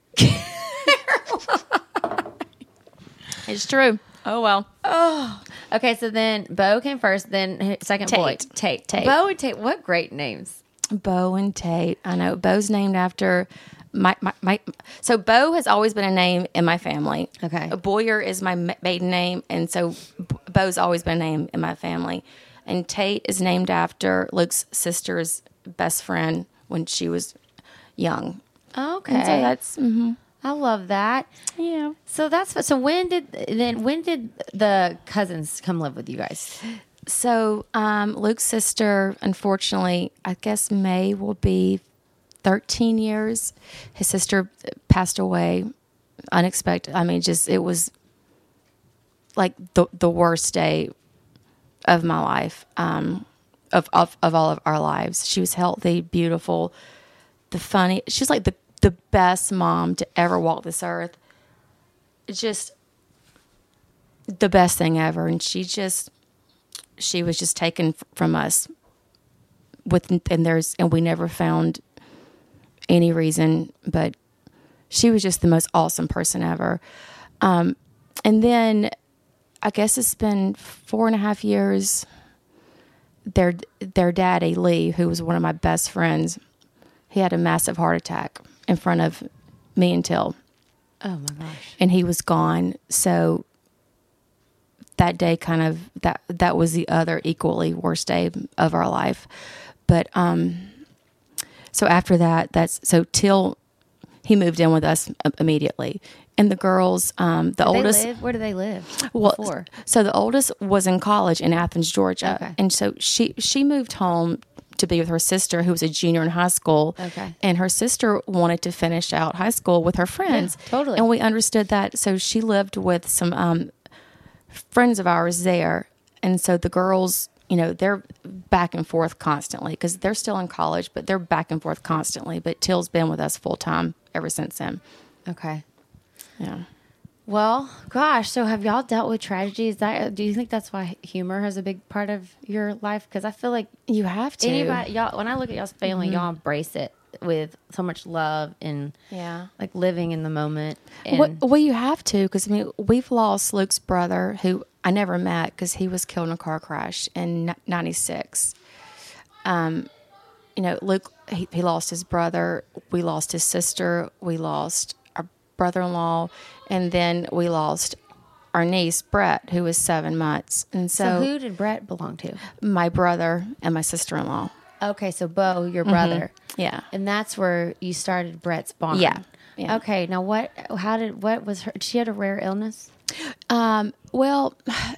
It's true. Oh, well. Okay, so then Bo came first, then second boy. Tate. Bo and Tate. What great names. Bo and Tate. I know. Bo's named after my so Bo has always been a name in my family. Okay. Boyer is my maiden name, and so Bo's always been a name in my family. And Tate is named after Luke's sister's best friend when she was young. Okay. And so that's, I love that. yeah. So that's so when did the cousins come live with you guys? So Luke's sister, unfortunately, I guess May will be 13 years. His sister passed away unexpected. I mean, it was like the worst day of my life, of all of our lives. She was healthy, beautiful, she's like the best mom to ever walk this earth. Just the best thing ever. And she was just taken from us and we never found any reason, but she was just the most awesome person ever. And then I guess it's been 4.5 years. Their daddy, Lee, who was one of my best friends, he had a massive heart attack in front of me and Till. Oh my gosh. And he was gone. So that day that was the other equally worst day of our life. But so after that, so Till, he moved in with us immediately. And the girls, the oldest, Where do they live? well, Before? so the oldest was in college in Athens, Georgia, Okay. and so she moved home to be with her sister, who was a junior in high school. Okay. And her sister wanted to finish out high school with her friends. Yeah, totally. And we understood that. So she lived with some friends of ours there. And so the girls, you know, they're back and forth constantly because they're still in college, but they're back and forth constantly. But Till's been with us full time ever since then. Okay. Yeah. Well, gosh. So have y'all dealt with tragedy? Do you think that's why humor has a big part of your life? Because I feel like You have to. anybody, y'all, when I look at y'all's family, y'all embrace it with so much love and Yeah. like living in the moment. And Well, you have to, because I mean, we've lost Luke's brother, who I never met because he was killed in a car crash in '96. You know, Luke, he lost his brother. We lost his sister. We lost our brother-in-law, and then we lost our niece Brett, who was 7 months. And so so, who did Brett belong to? my brother and my sister-in-law. Okay, so Bo, your brother. Yeah. And that's where you started Brett's Barn. Yeah. Yeah. Okay, now what was her, she had a rare illness? Well,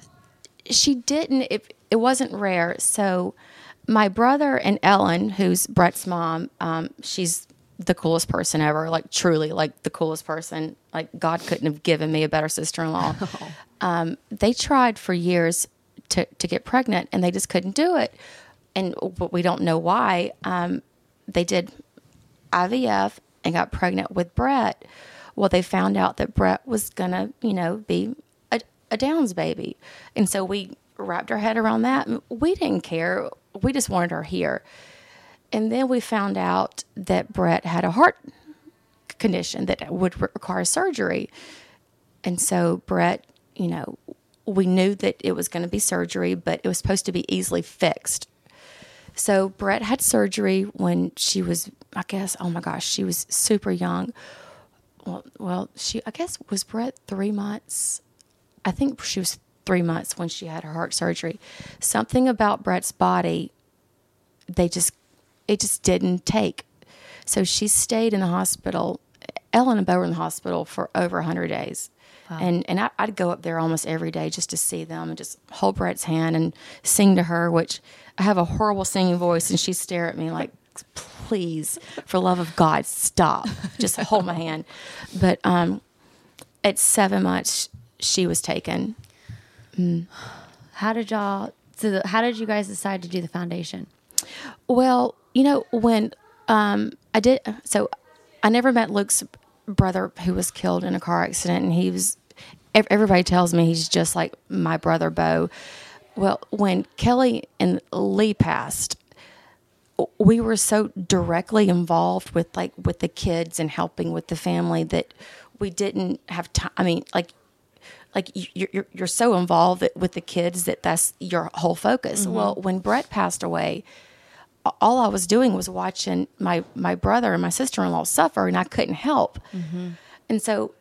she didn't. It wasn't rare. So, my brother and Ellen, who's Brett's mom, she's the coolest person ever. Like truly, like the coolest person. Like God couldn't have given me a better sister-in-law. They tried for years to get pregnant, and they just couldn't do it. And but we don't know why. They did IVF and got pregnant with Brett. Well, they found out that Brett was gonna, you know, be a Downs baby, and so we wrapped our head around that. We didn't care. We just wanted her here. And then we found out that Brett had a heart condition that would require surgery. And so Brett, you know, we knew that it was going to be surgery, but it was supposed to be easily fixed. So Brett had surgery when she was, I guess, oh my gosh, she was super young. Well, I guess, was Brett 3 months? I think she was 3 months when she had her heart surgery. Something about Brett's body, it just didn't take. So she stayed in the hospital. Ellen and Bo were in the hospital for over 100 days. Wow. And I'd go up there almost every day just to see them and just hold Brett's hand and sing to her, which I have a horrible singing voice, and she'd stare at me like, please, for love of God, stop. Just hold my hand. But at 7 months, she was taken. How did you guys decide to do the foundation? Well, you know, when I never met Luke's brother, who was killed in a car accident, and everybody tells me he's just like my brother Bo. Well, when Kelly and Lee passed, we were so directly involved with the kids and helping with the family that we didn't have time. I mean, like you're so involved with the kids that's your whole focus. Mm-hmm. Well, when Brett passed away, all I was doing was watching my brother and my sister-in-law suffer, and I couldn't help. Mm-hmm. And so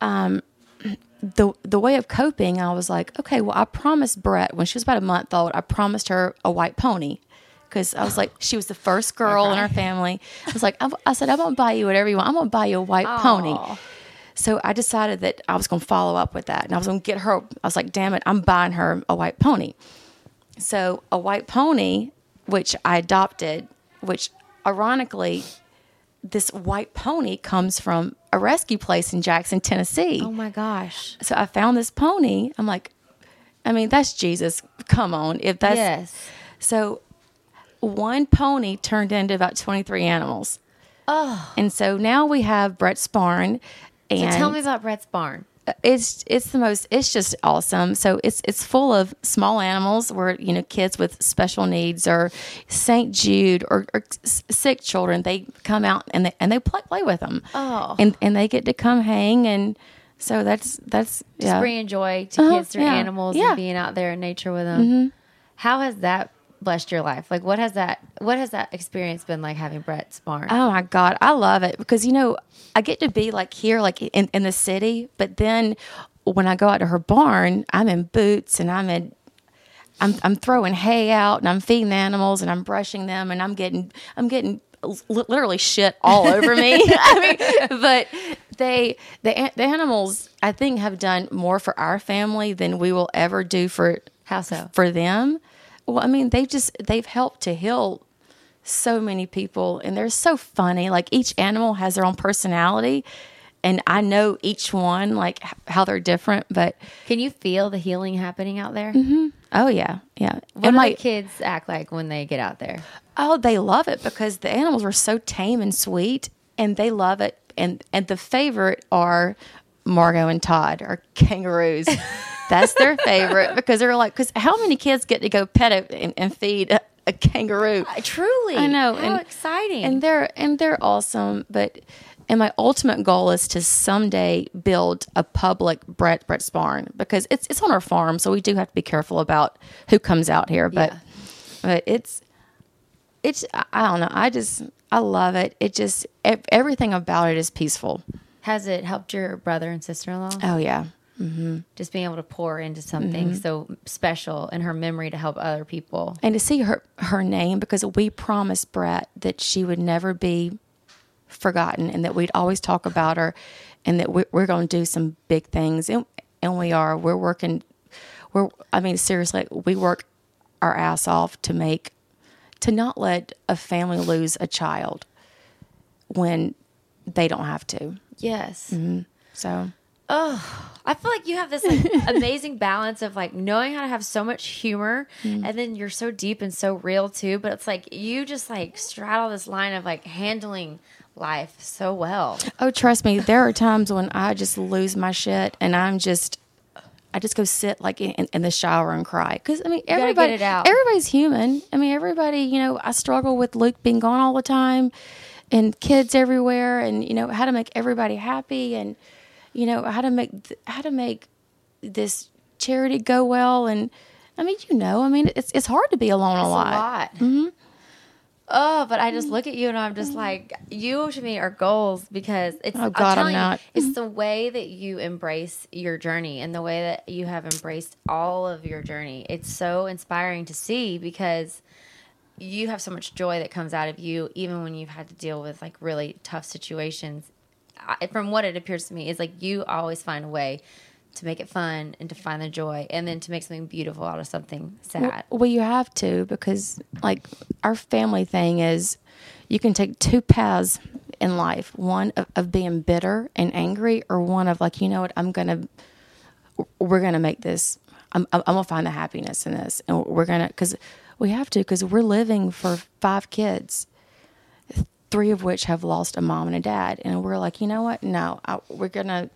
the way of coping, I was like, okay, well, I promised Brett when she was about a month old, I promised her a white pony. Because I was like, she was the first girl in our family. I was like, I said, I'm going to buy you whatever you want. I'm going to buy you a white pony. So I decided that I was going to follow up with that. And I was going to get her. I was like, damn it, I'm buying her a white pony. So a white pony, which I adopted, which ironically, this white pony comes from a rescue place in Jackson, Tennessee. Oh my gosh. So I found this pony. I'm like, I mean, that's Jesus. Come on. If that's yes. So one pony turned into about 23 animals. Oh. And so now we have Brett's Barn. And so tell me about Brett's Barn. It's just awesome. So it's full of small animals where, you know, kids with special needs or St. Jude or sick children, they come out and they play with them. Oh. And they get to come hang, and so that's just yeah. bringing joy to kids through yeah. animals yeah. and being out there in nature with them. Mm-hmm. How has that blessed your life? Like, what has that experience been like, having Brett's Barn? Oh my God, I love it because, you know, I get to be like here, like in the city, but then when I go out to her barn, I'm in boots and I'm throwing hay out and I'm feeding the animals and I'm brushing them and I'm getting literally shit all over me. I mean, but the animals, I think, have done more for our family than we will ever do for How so? for them. Well, I mean, they've helped to heal so many people, and they're so funny. Like, each animal has their own personality, and I know each one, like, how they're different. But Can you feel the healing happening out there? oh yeah, yeah. What And do my the kids act like when they get out there? oh, they love it because the animals are so tame and sweet, and they love it. And the favorite are Margot and Todd, our kangaroos. That's their favorite because they're like, because how many kids get to go pet and feed a kangaroo? Truly, I know. How and, exciting! And they're awesome. And my ultimate goal is to someday build a public Brett's Barn, because it's on our farm, so we do have to be careful about who comes out here. But it's I don't know. I love it. It just everything about it is peaceful. Has it helped your brother and sister-in-law? Oh yeah. Just being able to pour into something so special in her memory to help other people. And to see her name, because we promised Brett that she would never be forgotten, and that we'd always talk about her, and that we're going to do some big things, and we are. We're working. I mean, seriously, we work our ass off to not let a family lose a child when they don't have to. Yes. So I feel like you have this like amazing balance of like knowing how to have so much humor, and then you're so deep and so real too. But it's like you just like straddle this line of like handling life so well. oh, trust me, there are times when I just lose my shit, and I just go sit like in the shower and cry. Because I mean, get it out. Everybody's human. I mean, everybody. You know, I struggle with Luke being gone all the time, and kids everywhere, and you know how to make everybody happy, and you know how to make this charity go well. And I mean, it's hard to be alone a lot. Oh, but I just look at you and I'm just like, you to me are goals, because it's, Oh, God, I'm you, not. it's the way that you embrace your journey and the way that you have embraced all of your journey. It's so inspiring to see, because you have so much joy that comes out of you, even when you've had to deal with like really tough situations. From what it appears to me, is like you always find a way to make it fun and to find the joy, and then to make something beautiful out of something sad. Well, you have to, because like our family thing is, you can take two paths in life: one of being bitter and angry, or one of like, you know what, we're gonna make this. I'm gonna find the happiness in this, and because we have to, because we're living for 5 kids, 3 of which have lost a mom and a dad, and we're like, you know what, no, we're gonna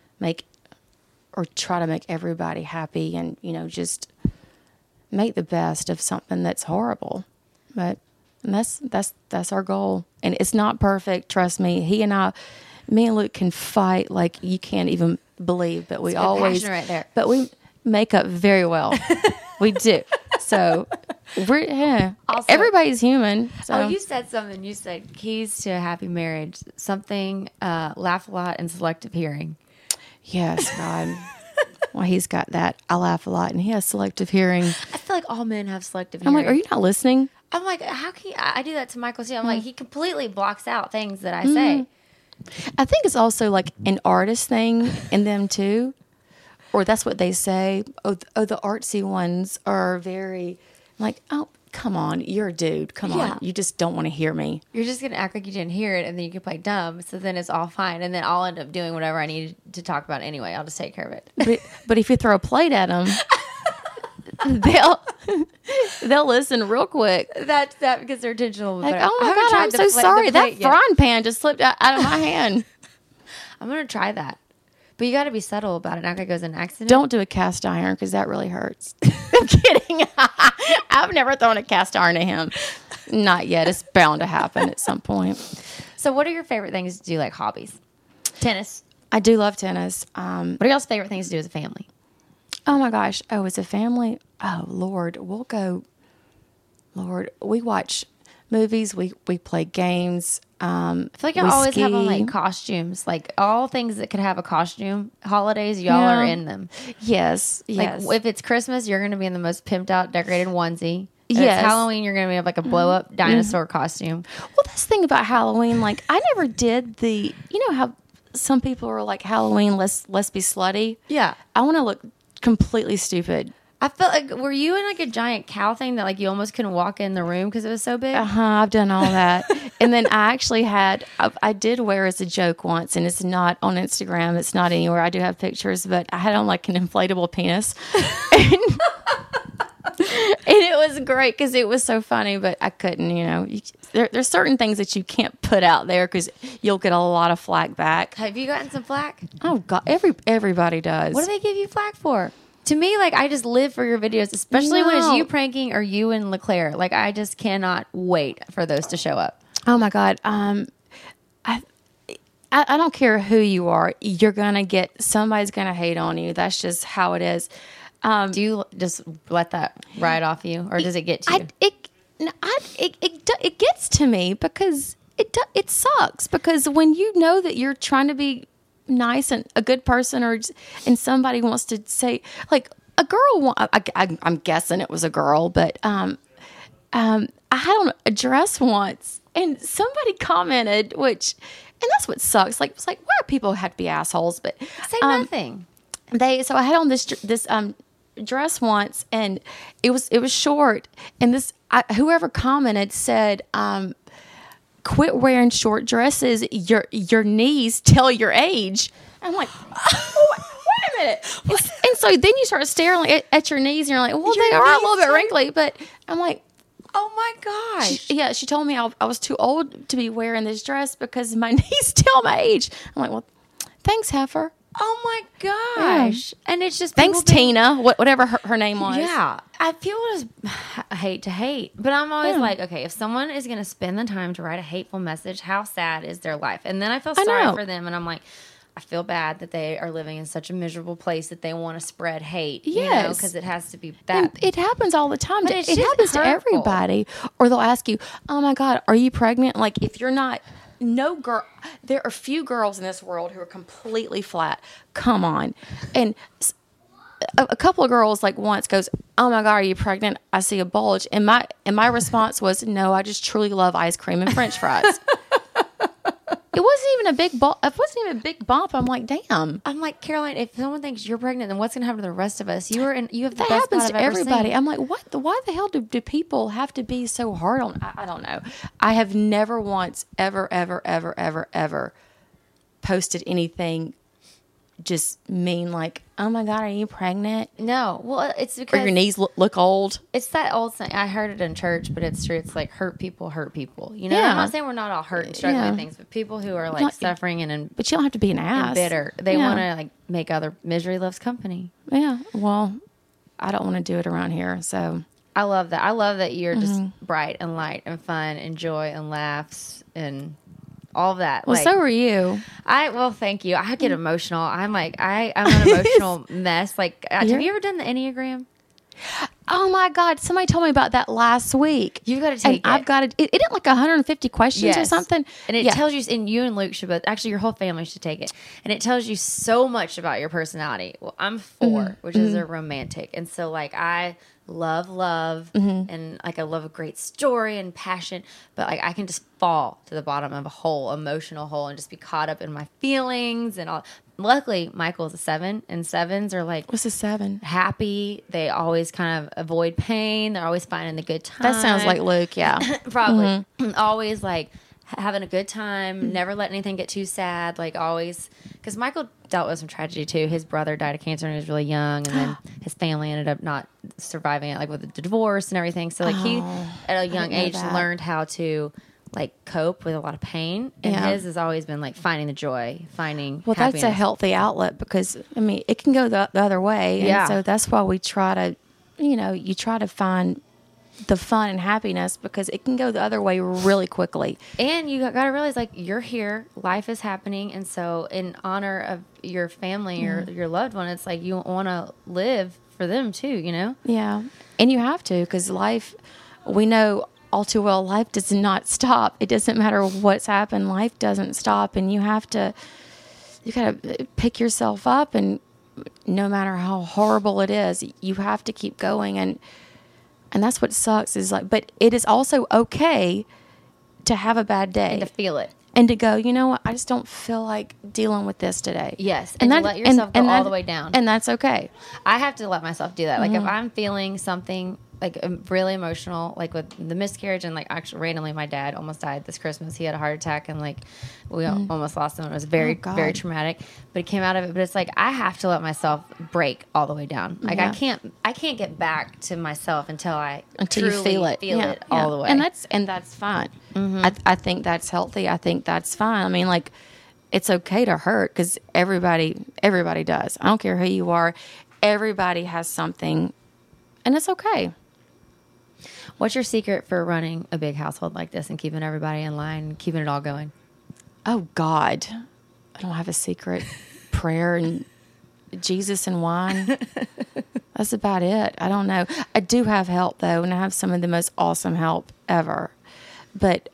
try to make everybody happy, and you know, just make the best of something that's horrible. But that's our goal, and it's not perfect. Trust me. Me and Luke can fight like you can't even believe, but we always passion right there. But we make up very well. We do. So Also, everybody's human. So. Oh, you said something. You said keys to a happy marriage. Something, laugh a lot and selective hearing. Yes, God. Well, he's got that. I laugh a lot, and he has selective hearing. I feel like all men have selective I'm hearing. like, are you not listening? I'm like, how can you? I do that to Michael too. I'm like, he completely blocks out things that I say. I think it's also like an artist thing in them too, or that's what they say. Oh, the artsy ones are very like, oh, come on, you're a dude. Come on, you just don't want to hear me. You're just gonna act like you didn't hear it, and then you can play dumb. So then it's all fine, and then I'll end up doing whatever I need to talk about anyway. I'll just take care of it. But if you throw a plate at them, they'll listen real quick. That gets their attention. Like, oh my God, I'm so sorry. That frying pan just slipped out of my hand. I'm gonna try that. But you got to be subtle about it. Not like it was an accident. Don't do a cast iron, because that really hurts. I'm kidding. I've never thrown a cast iron at him. Not yet. It's bound to happen at some point. So what are your favorite things to do, like hobbies? Tennis. I do love tennis. What are y'all's favorite things to do as a family? Oh my gosh. Oh, as a family. Oh, Lord. We'll go. Lord, we watch movies. We play games. I feel like y'all always have on like costumes, like all things that could have a costume. Holidays, y'all are in them. Yes. Like if it's Christmas, you're going to be in the most pimped out, decorated onesie. And Yes. it's Halloween, you're going to have like a blow up dinosaur costume. Well, that's the thing about Halloween. Like, I never did the, you know how some people are like, Halloween, let's be slutty. Yeah. I want to look completely stupid. I felt like, were you in like a giant cow thing that like you almost couldn't walk in the room because it was so big? I've done all that. And then I actually I did wear as a joke once, and it's not on Instagram. It's not anywhere. I do have pictures, but I had on like an inflatable penis. And it was great because it was so funny, but I couldn't, there's certain things that you can't put out there because you'll get a lot of flack back. Have you gotten some flack? Oh, God, everybody does. What do they give you flack for? To me, like, I just live for your videos, especially when it's No. you pranking or you and LeClaire. Like, I just cannot wait for those to show up. Oh, my God. I don't care who you are. You're going to somebody's going to hate on you. That's just how it is. Do you just let that ride off you, or does it get to you? It gets to me because it sucks, because when you know that you're trying to be nice and a good person, and somebody wants to say, like, a girl, I'm guessing it was a girl, but I had on a dress once and somebody commented, and that's what sucks. Like, it's like, why do people have to be assholes? But Say nothing. So I had on this dress once, and it was short, and whoever commented said, quit wearing short dresses, your knees tell your age. I'm like, oh, wait a minute. And so then you start staring at your knees, and you're like, well, they are a little bit wrinkly, but I'm like, Oh my gosh. she told me I was too old to be wearing this dress because my knees tell my age. I'm like, well, thanks, heifer. Oh my gosh. Yeah. And it's just thanks, Tina, whatever her name was. Yeah. I feel I hate to hate, but I'm always like, okay, if someone is going to spend the time to write a hateful message, how sad is their life? And then I feel sorry for them, and I'm like, I feel bad that they are living in such a miserable place that they want to spread hate. Yes. Because it has to be that. And it happens all the time. But It happens to everybody. Or they'll ask you, oh my God, are you pregnant? Like, if you're not, no girl, there are few girls in this world who are completely flat. Come on. And a couple of girls, like, once goes, oh my God, are you pregnant? I see a bulge. And my response was, no, I just truly love ice cream and French fries. It wasn't even a big bump. It wasn't even a big bump. I'm like, damn. I'm like, Caroline, if someone thinks you're pregnant, then what's going to happen to the rest of us? You have the That best happens pot to I've ever everybody. seen. I'm like, what? Why the hell do people have to be so hard on? I don't know. I have never once, ever posted anything just mean, like, oh my God, are you pregnant? No. Well, it's because Or your knees look old. it's that old saying. I heard it in church, but it's true. It's like hurt people. You know, Yeah. I'm not saying we're not all hurt and struggling Yeah. with things, but people who are like Not- suffering and But you don't have to be an ass. bitter, they Yeah. want to like make other misery loves company. Yeah. Well, I don't want to do it around here. So I love that. I love that you're just bright and light and fun and joy and laughs and all of that. well, Like, so are you. well, thank you. I get emotional. I'm like, I'm an emotional mess. Like, have you ever done the Enneagram? Oh my God! Somebody told me about that last week. You've got to And take it. I've got it. It did like 150 questions or Yes. something. And it tells you, and you and Luke should both, actually your whole family should take it. And it tells you so much about your personality. Well, I'm 4, which is a romantic. And so like I love and like I love a great story and passion, but like I can just fall to the bottom of a hole, emotional hole, and just be caught up in my feelings and all. Luckily, Michael is a 7, and 7s are like What's a 7? happy. They always kind of avoid pain. They're always finding the good time. That sounds like Luke. Yeah. Probably. Always like having a good time, never let anything get too sad. Like always, because Michael dealt with some tragedy too. His brother died of cancer when he was really young, and then his family ended up not surviving it, like with the divorce and everything. So like he, at a young age, learned how to like cope with a lot of pain. And his has always been like finding the joy, finding Well, happiness. that's a healthy outlet, because I mean it can go the other way. Yeah. And so that's why we try to, you try to find the fun and happiness, because it can go the other way really quickly. And you got to realize, like, you're here, life is happening, and so in honor of your family or your loved one, it's like you want to live for them too, you know? Yeah. And you have to, because life, we know all too well, life does not stop. It doesn't matter what's happened. Life doesn't stop. And you got to pick yourself up. And no matter how horrible it is, you have to keep going. And And that's what sucks is like, but it is also okay to have a bad day. And to feel it. And to go, you know what? I just don't feel like dealing with this today. Yes. And to let yourself go all the way down. And that's okay. I have to let myself do that. Like if I'm feeling something like really emotional, like with the miscarriage, and like actually randomly my dad almost died this Christmas. He had a heart attack and like we almost lost him. It was very, very traumatic, but he came out of it. But it's like, I have to let myself break all the way down. Like I can't get back to myself until you feel it all the way. And that's fine. I think that's healthy. I think that's fine. I mean, like, it's okay to hurt because everybody does. I don't care who you are. Everybody has something, and it's okay. What's your secret for running a big household like this and keeping everybody in line and keeping it all going? Oh, God. I don't have a secret. Prayer and Jesus and wine. That's about it. I don't know. I do have help, though, and I have some of the most awesome help ever. But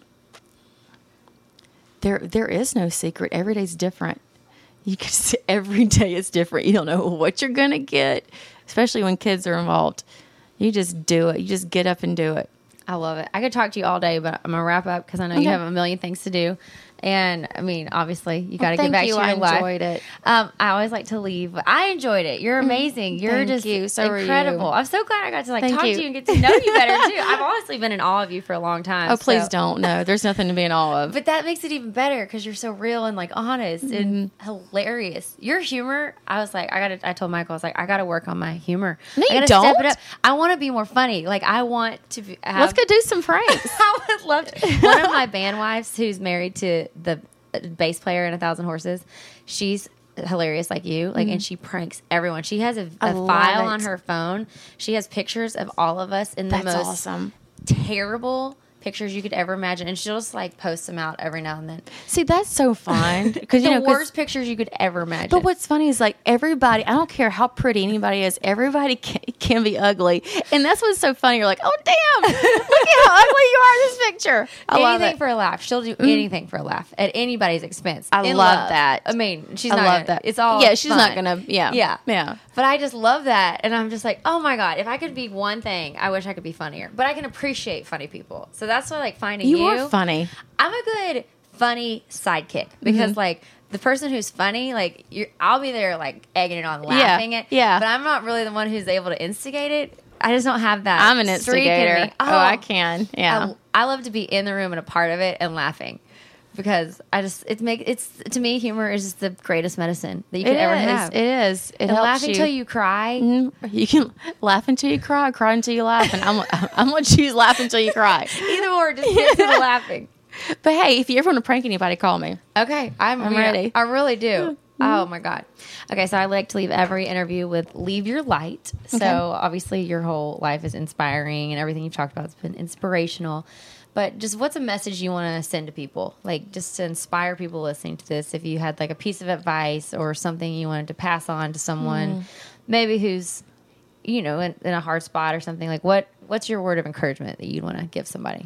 there is no secret. Every day's different. You can see every day is different. You don't know what you're going to get, especially when kids are involved. You just do it. You just get up and do it. I love it. I could talk to you all day, but I'm going to wrap up because I know you have a million things to do. And I mean, obviously, you got to get back to your life. I enjoyed it. I always like to leave. I enjoyed it. You're amazing. You're just incredible. I'm so glad I got to talk to you and get to know you better too. I've honestly been in awe of you for a long time. Oh, please don't. No, there's nothing to be in awe of. But that makes it even better because you're so real and like honest and hilarious. Your humor, I was like, I told Michael, I was like, I got to work on my humor. No, I gotta you don't. Step it up. I want to be more funny. Like I want to be. Let's go do some pranks. I would love to. One of my band wives who's married to the bass player in 1,000 Horses, she's hilarious like you, like, and she pranks everyone. She has a file on her phone. She has pictures of all of us in the most awesome, terrible pictures you could ever imagine, and she'll just like post them out every now and then. See, that's so fun because the worst pictures you could ever imagine. But what's funny is like everybody, I don't care how pretty anybody is, everybody can be ugly, and that's what's so funny. You're like, oh damn, look at how ugly you are in this picture. I love anything it. for a laugh. She'll do anything for a laugh at anybody's expense. I love that. I mean, she's I not love gonna, that. It's all she's fun. not gonna. Yeah. But I just love that, and I'm just like, oh my god, if I could be one thing, I wish I could be funnier. But I can appreciate funny people, so that's why I like finding you. You are funny. I'm a good funny sidekick because like the person who's funny, like I'll be there like egging it on, laughing it. Yeah. But I'm not really the one who's able to instigate it. I just don't have that. I'm an streak in instigator. me. Oh, I can. Yeah. I love to be in the room and a part of it and laughing. Because it's to me, humor is just the greatest medicine that you could ever have. It is. It and helps laugh until you cry. You can laugh until you cry until you laugh, and I'm gonna choose laugh until you cry. Either or, just get to the laughing. But hey, if you ever want to prank anybody, call me. Okay, I'm ready. I really do. Oh my god. Okay, so I like to leave every interview with leave your light. So obviously your whole life is inspiring, and everything you've talked about has been inspirational. But just what's a message you want to send to people? Like just to inspire people listening to this. If you had like a piece of advice or something you wanted to pass on to someone, maybe who's, in a hard spot or something, like what's your word of encouragement that you'd want to give somebody?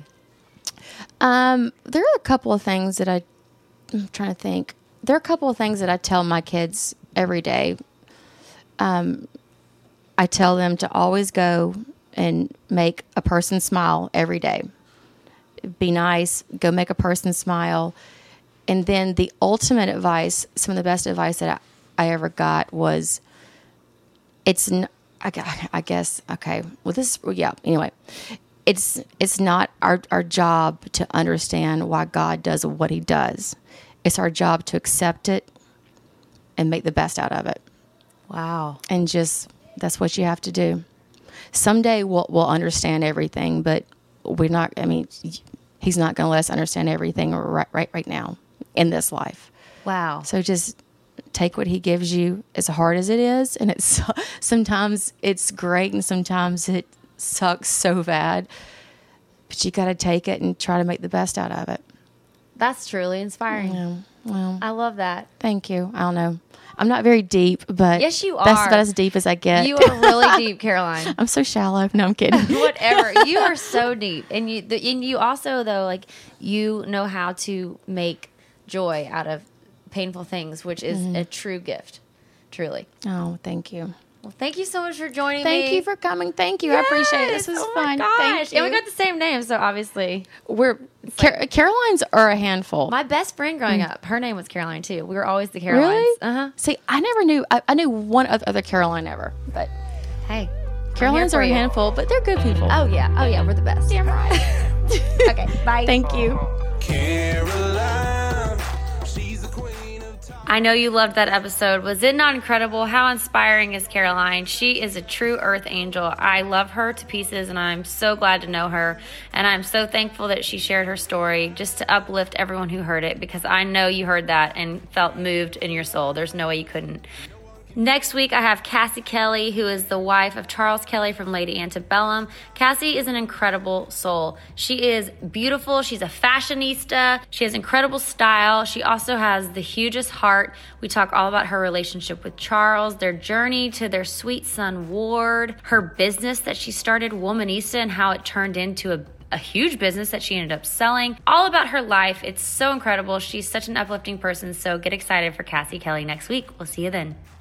There are a couple of things that I'm trying to think. There are a couple of things that I tell my kids every day. I tell them to always go and make a person smile every day. Be nice, go make a person smile. And then the ultimate advice, some of the best advice that I ever got was, I guess, okay, well anyway, it's not our job to understand why God does what he does. It's our job to accept it and make the best out of it. Wow. And just, that's what you have to do. Someday we'll understand everything, but we're not, he's not going to let us understand everything right now in this life. Wow. So just take what he gives you, as hard as it is. And sometimes it's great and sometimes it sucks so bad, but you got to take it and try to make the best out of it. That's truly inspiring. Yeah, well, I love that. Thank you. I don't know. I'm not very deep, but yes, you are. That's about as deep as I get. You are really deep, Caroline. I'm so shallow. No, I'm kidding. Whatever. You are so deep, and you also though, like, you know how to make joy out of painful things, which is a true gift. Truly. Oh, thank you. Well, thank you so much for joining me. Thank you for coming. Thank you. I appreciate it. This was fun. Gosh. Thank you. And we got the same name, so obviously. Carolines are a handful. My best friend growing up, her name was Caroline too. We were always the Carolines. Really? Uh-huh. See, I never knew. I knew one other Caroline ever, but Hey. Carolines are a handful, but they're good people. Oh yeah, we're the best. damn right. Okay, bye. Thank you. Caroline, she's the queen of time. I know you loved that episode. Was it not incredible? How inspiring is Caroline? She is a true earth angel. I love her to pieces, and I'm so glad to know her. And I'm so thankful that she shared her story just to uplift everyone who heard it, because I know you heard that and felt moved in your soul. There's no way you couldn't. Next week, I have Cassie Kelly, who is the wife of Charles Kelly from Lady Antebellum. Cassie is an incredible soul. She is beautiful. She's a fashionista. She has incredible style. She also has the hugest heart. We talk all about her relationship with Charles, their journey to their sweet son, Ward, her business that she started, Womanista, and how it turned into a huge business that she ended up selling. All about her life. It's so incredible. She's such an uplifting person. So get excited for Cassie Kelly next week. We'll see you then.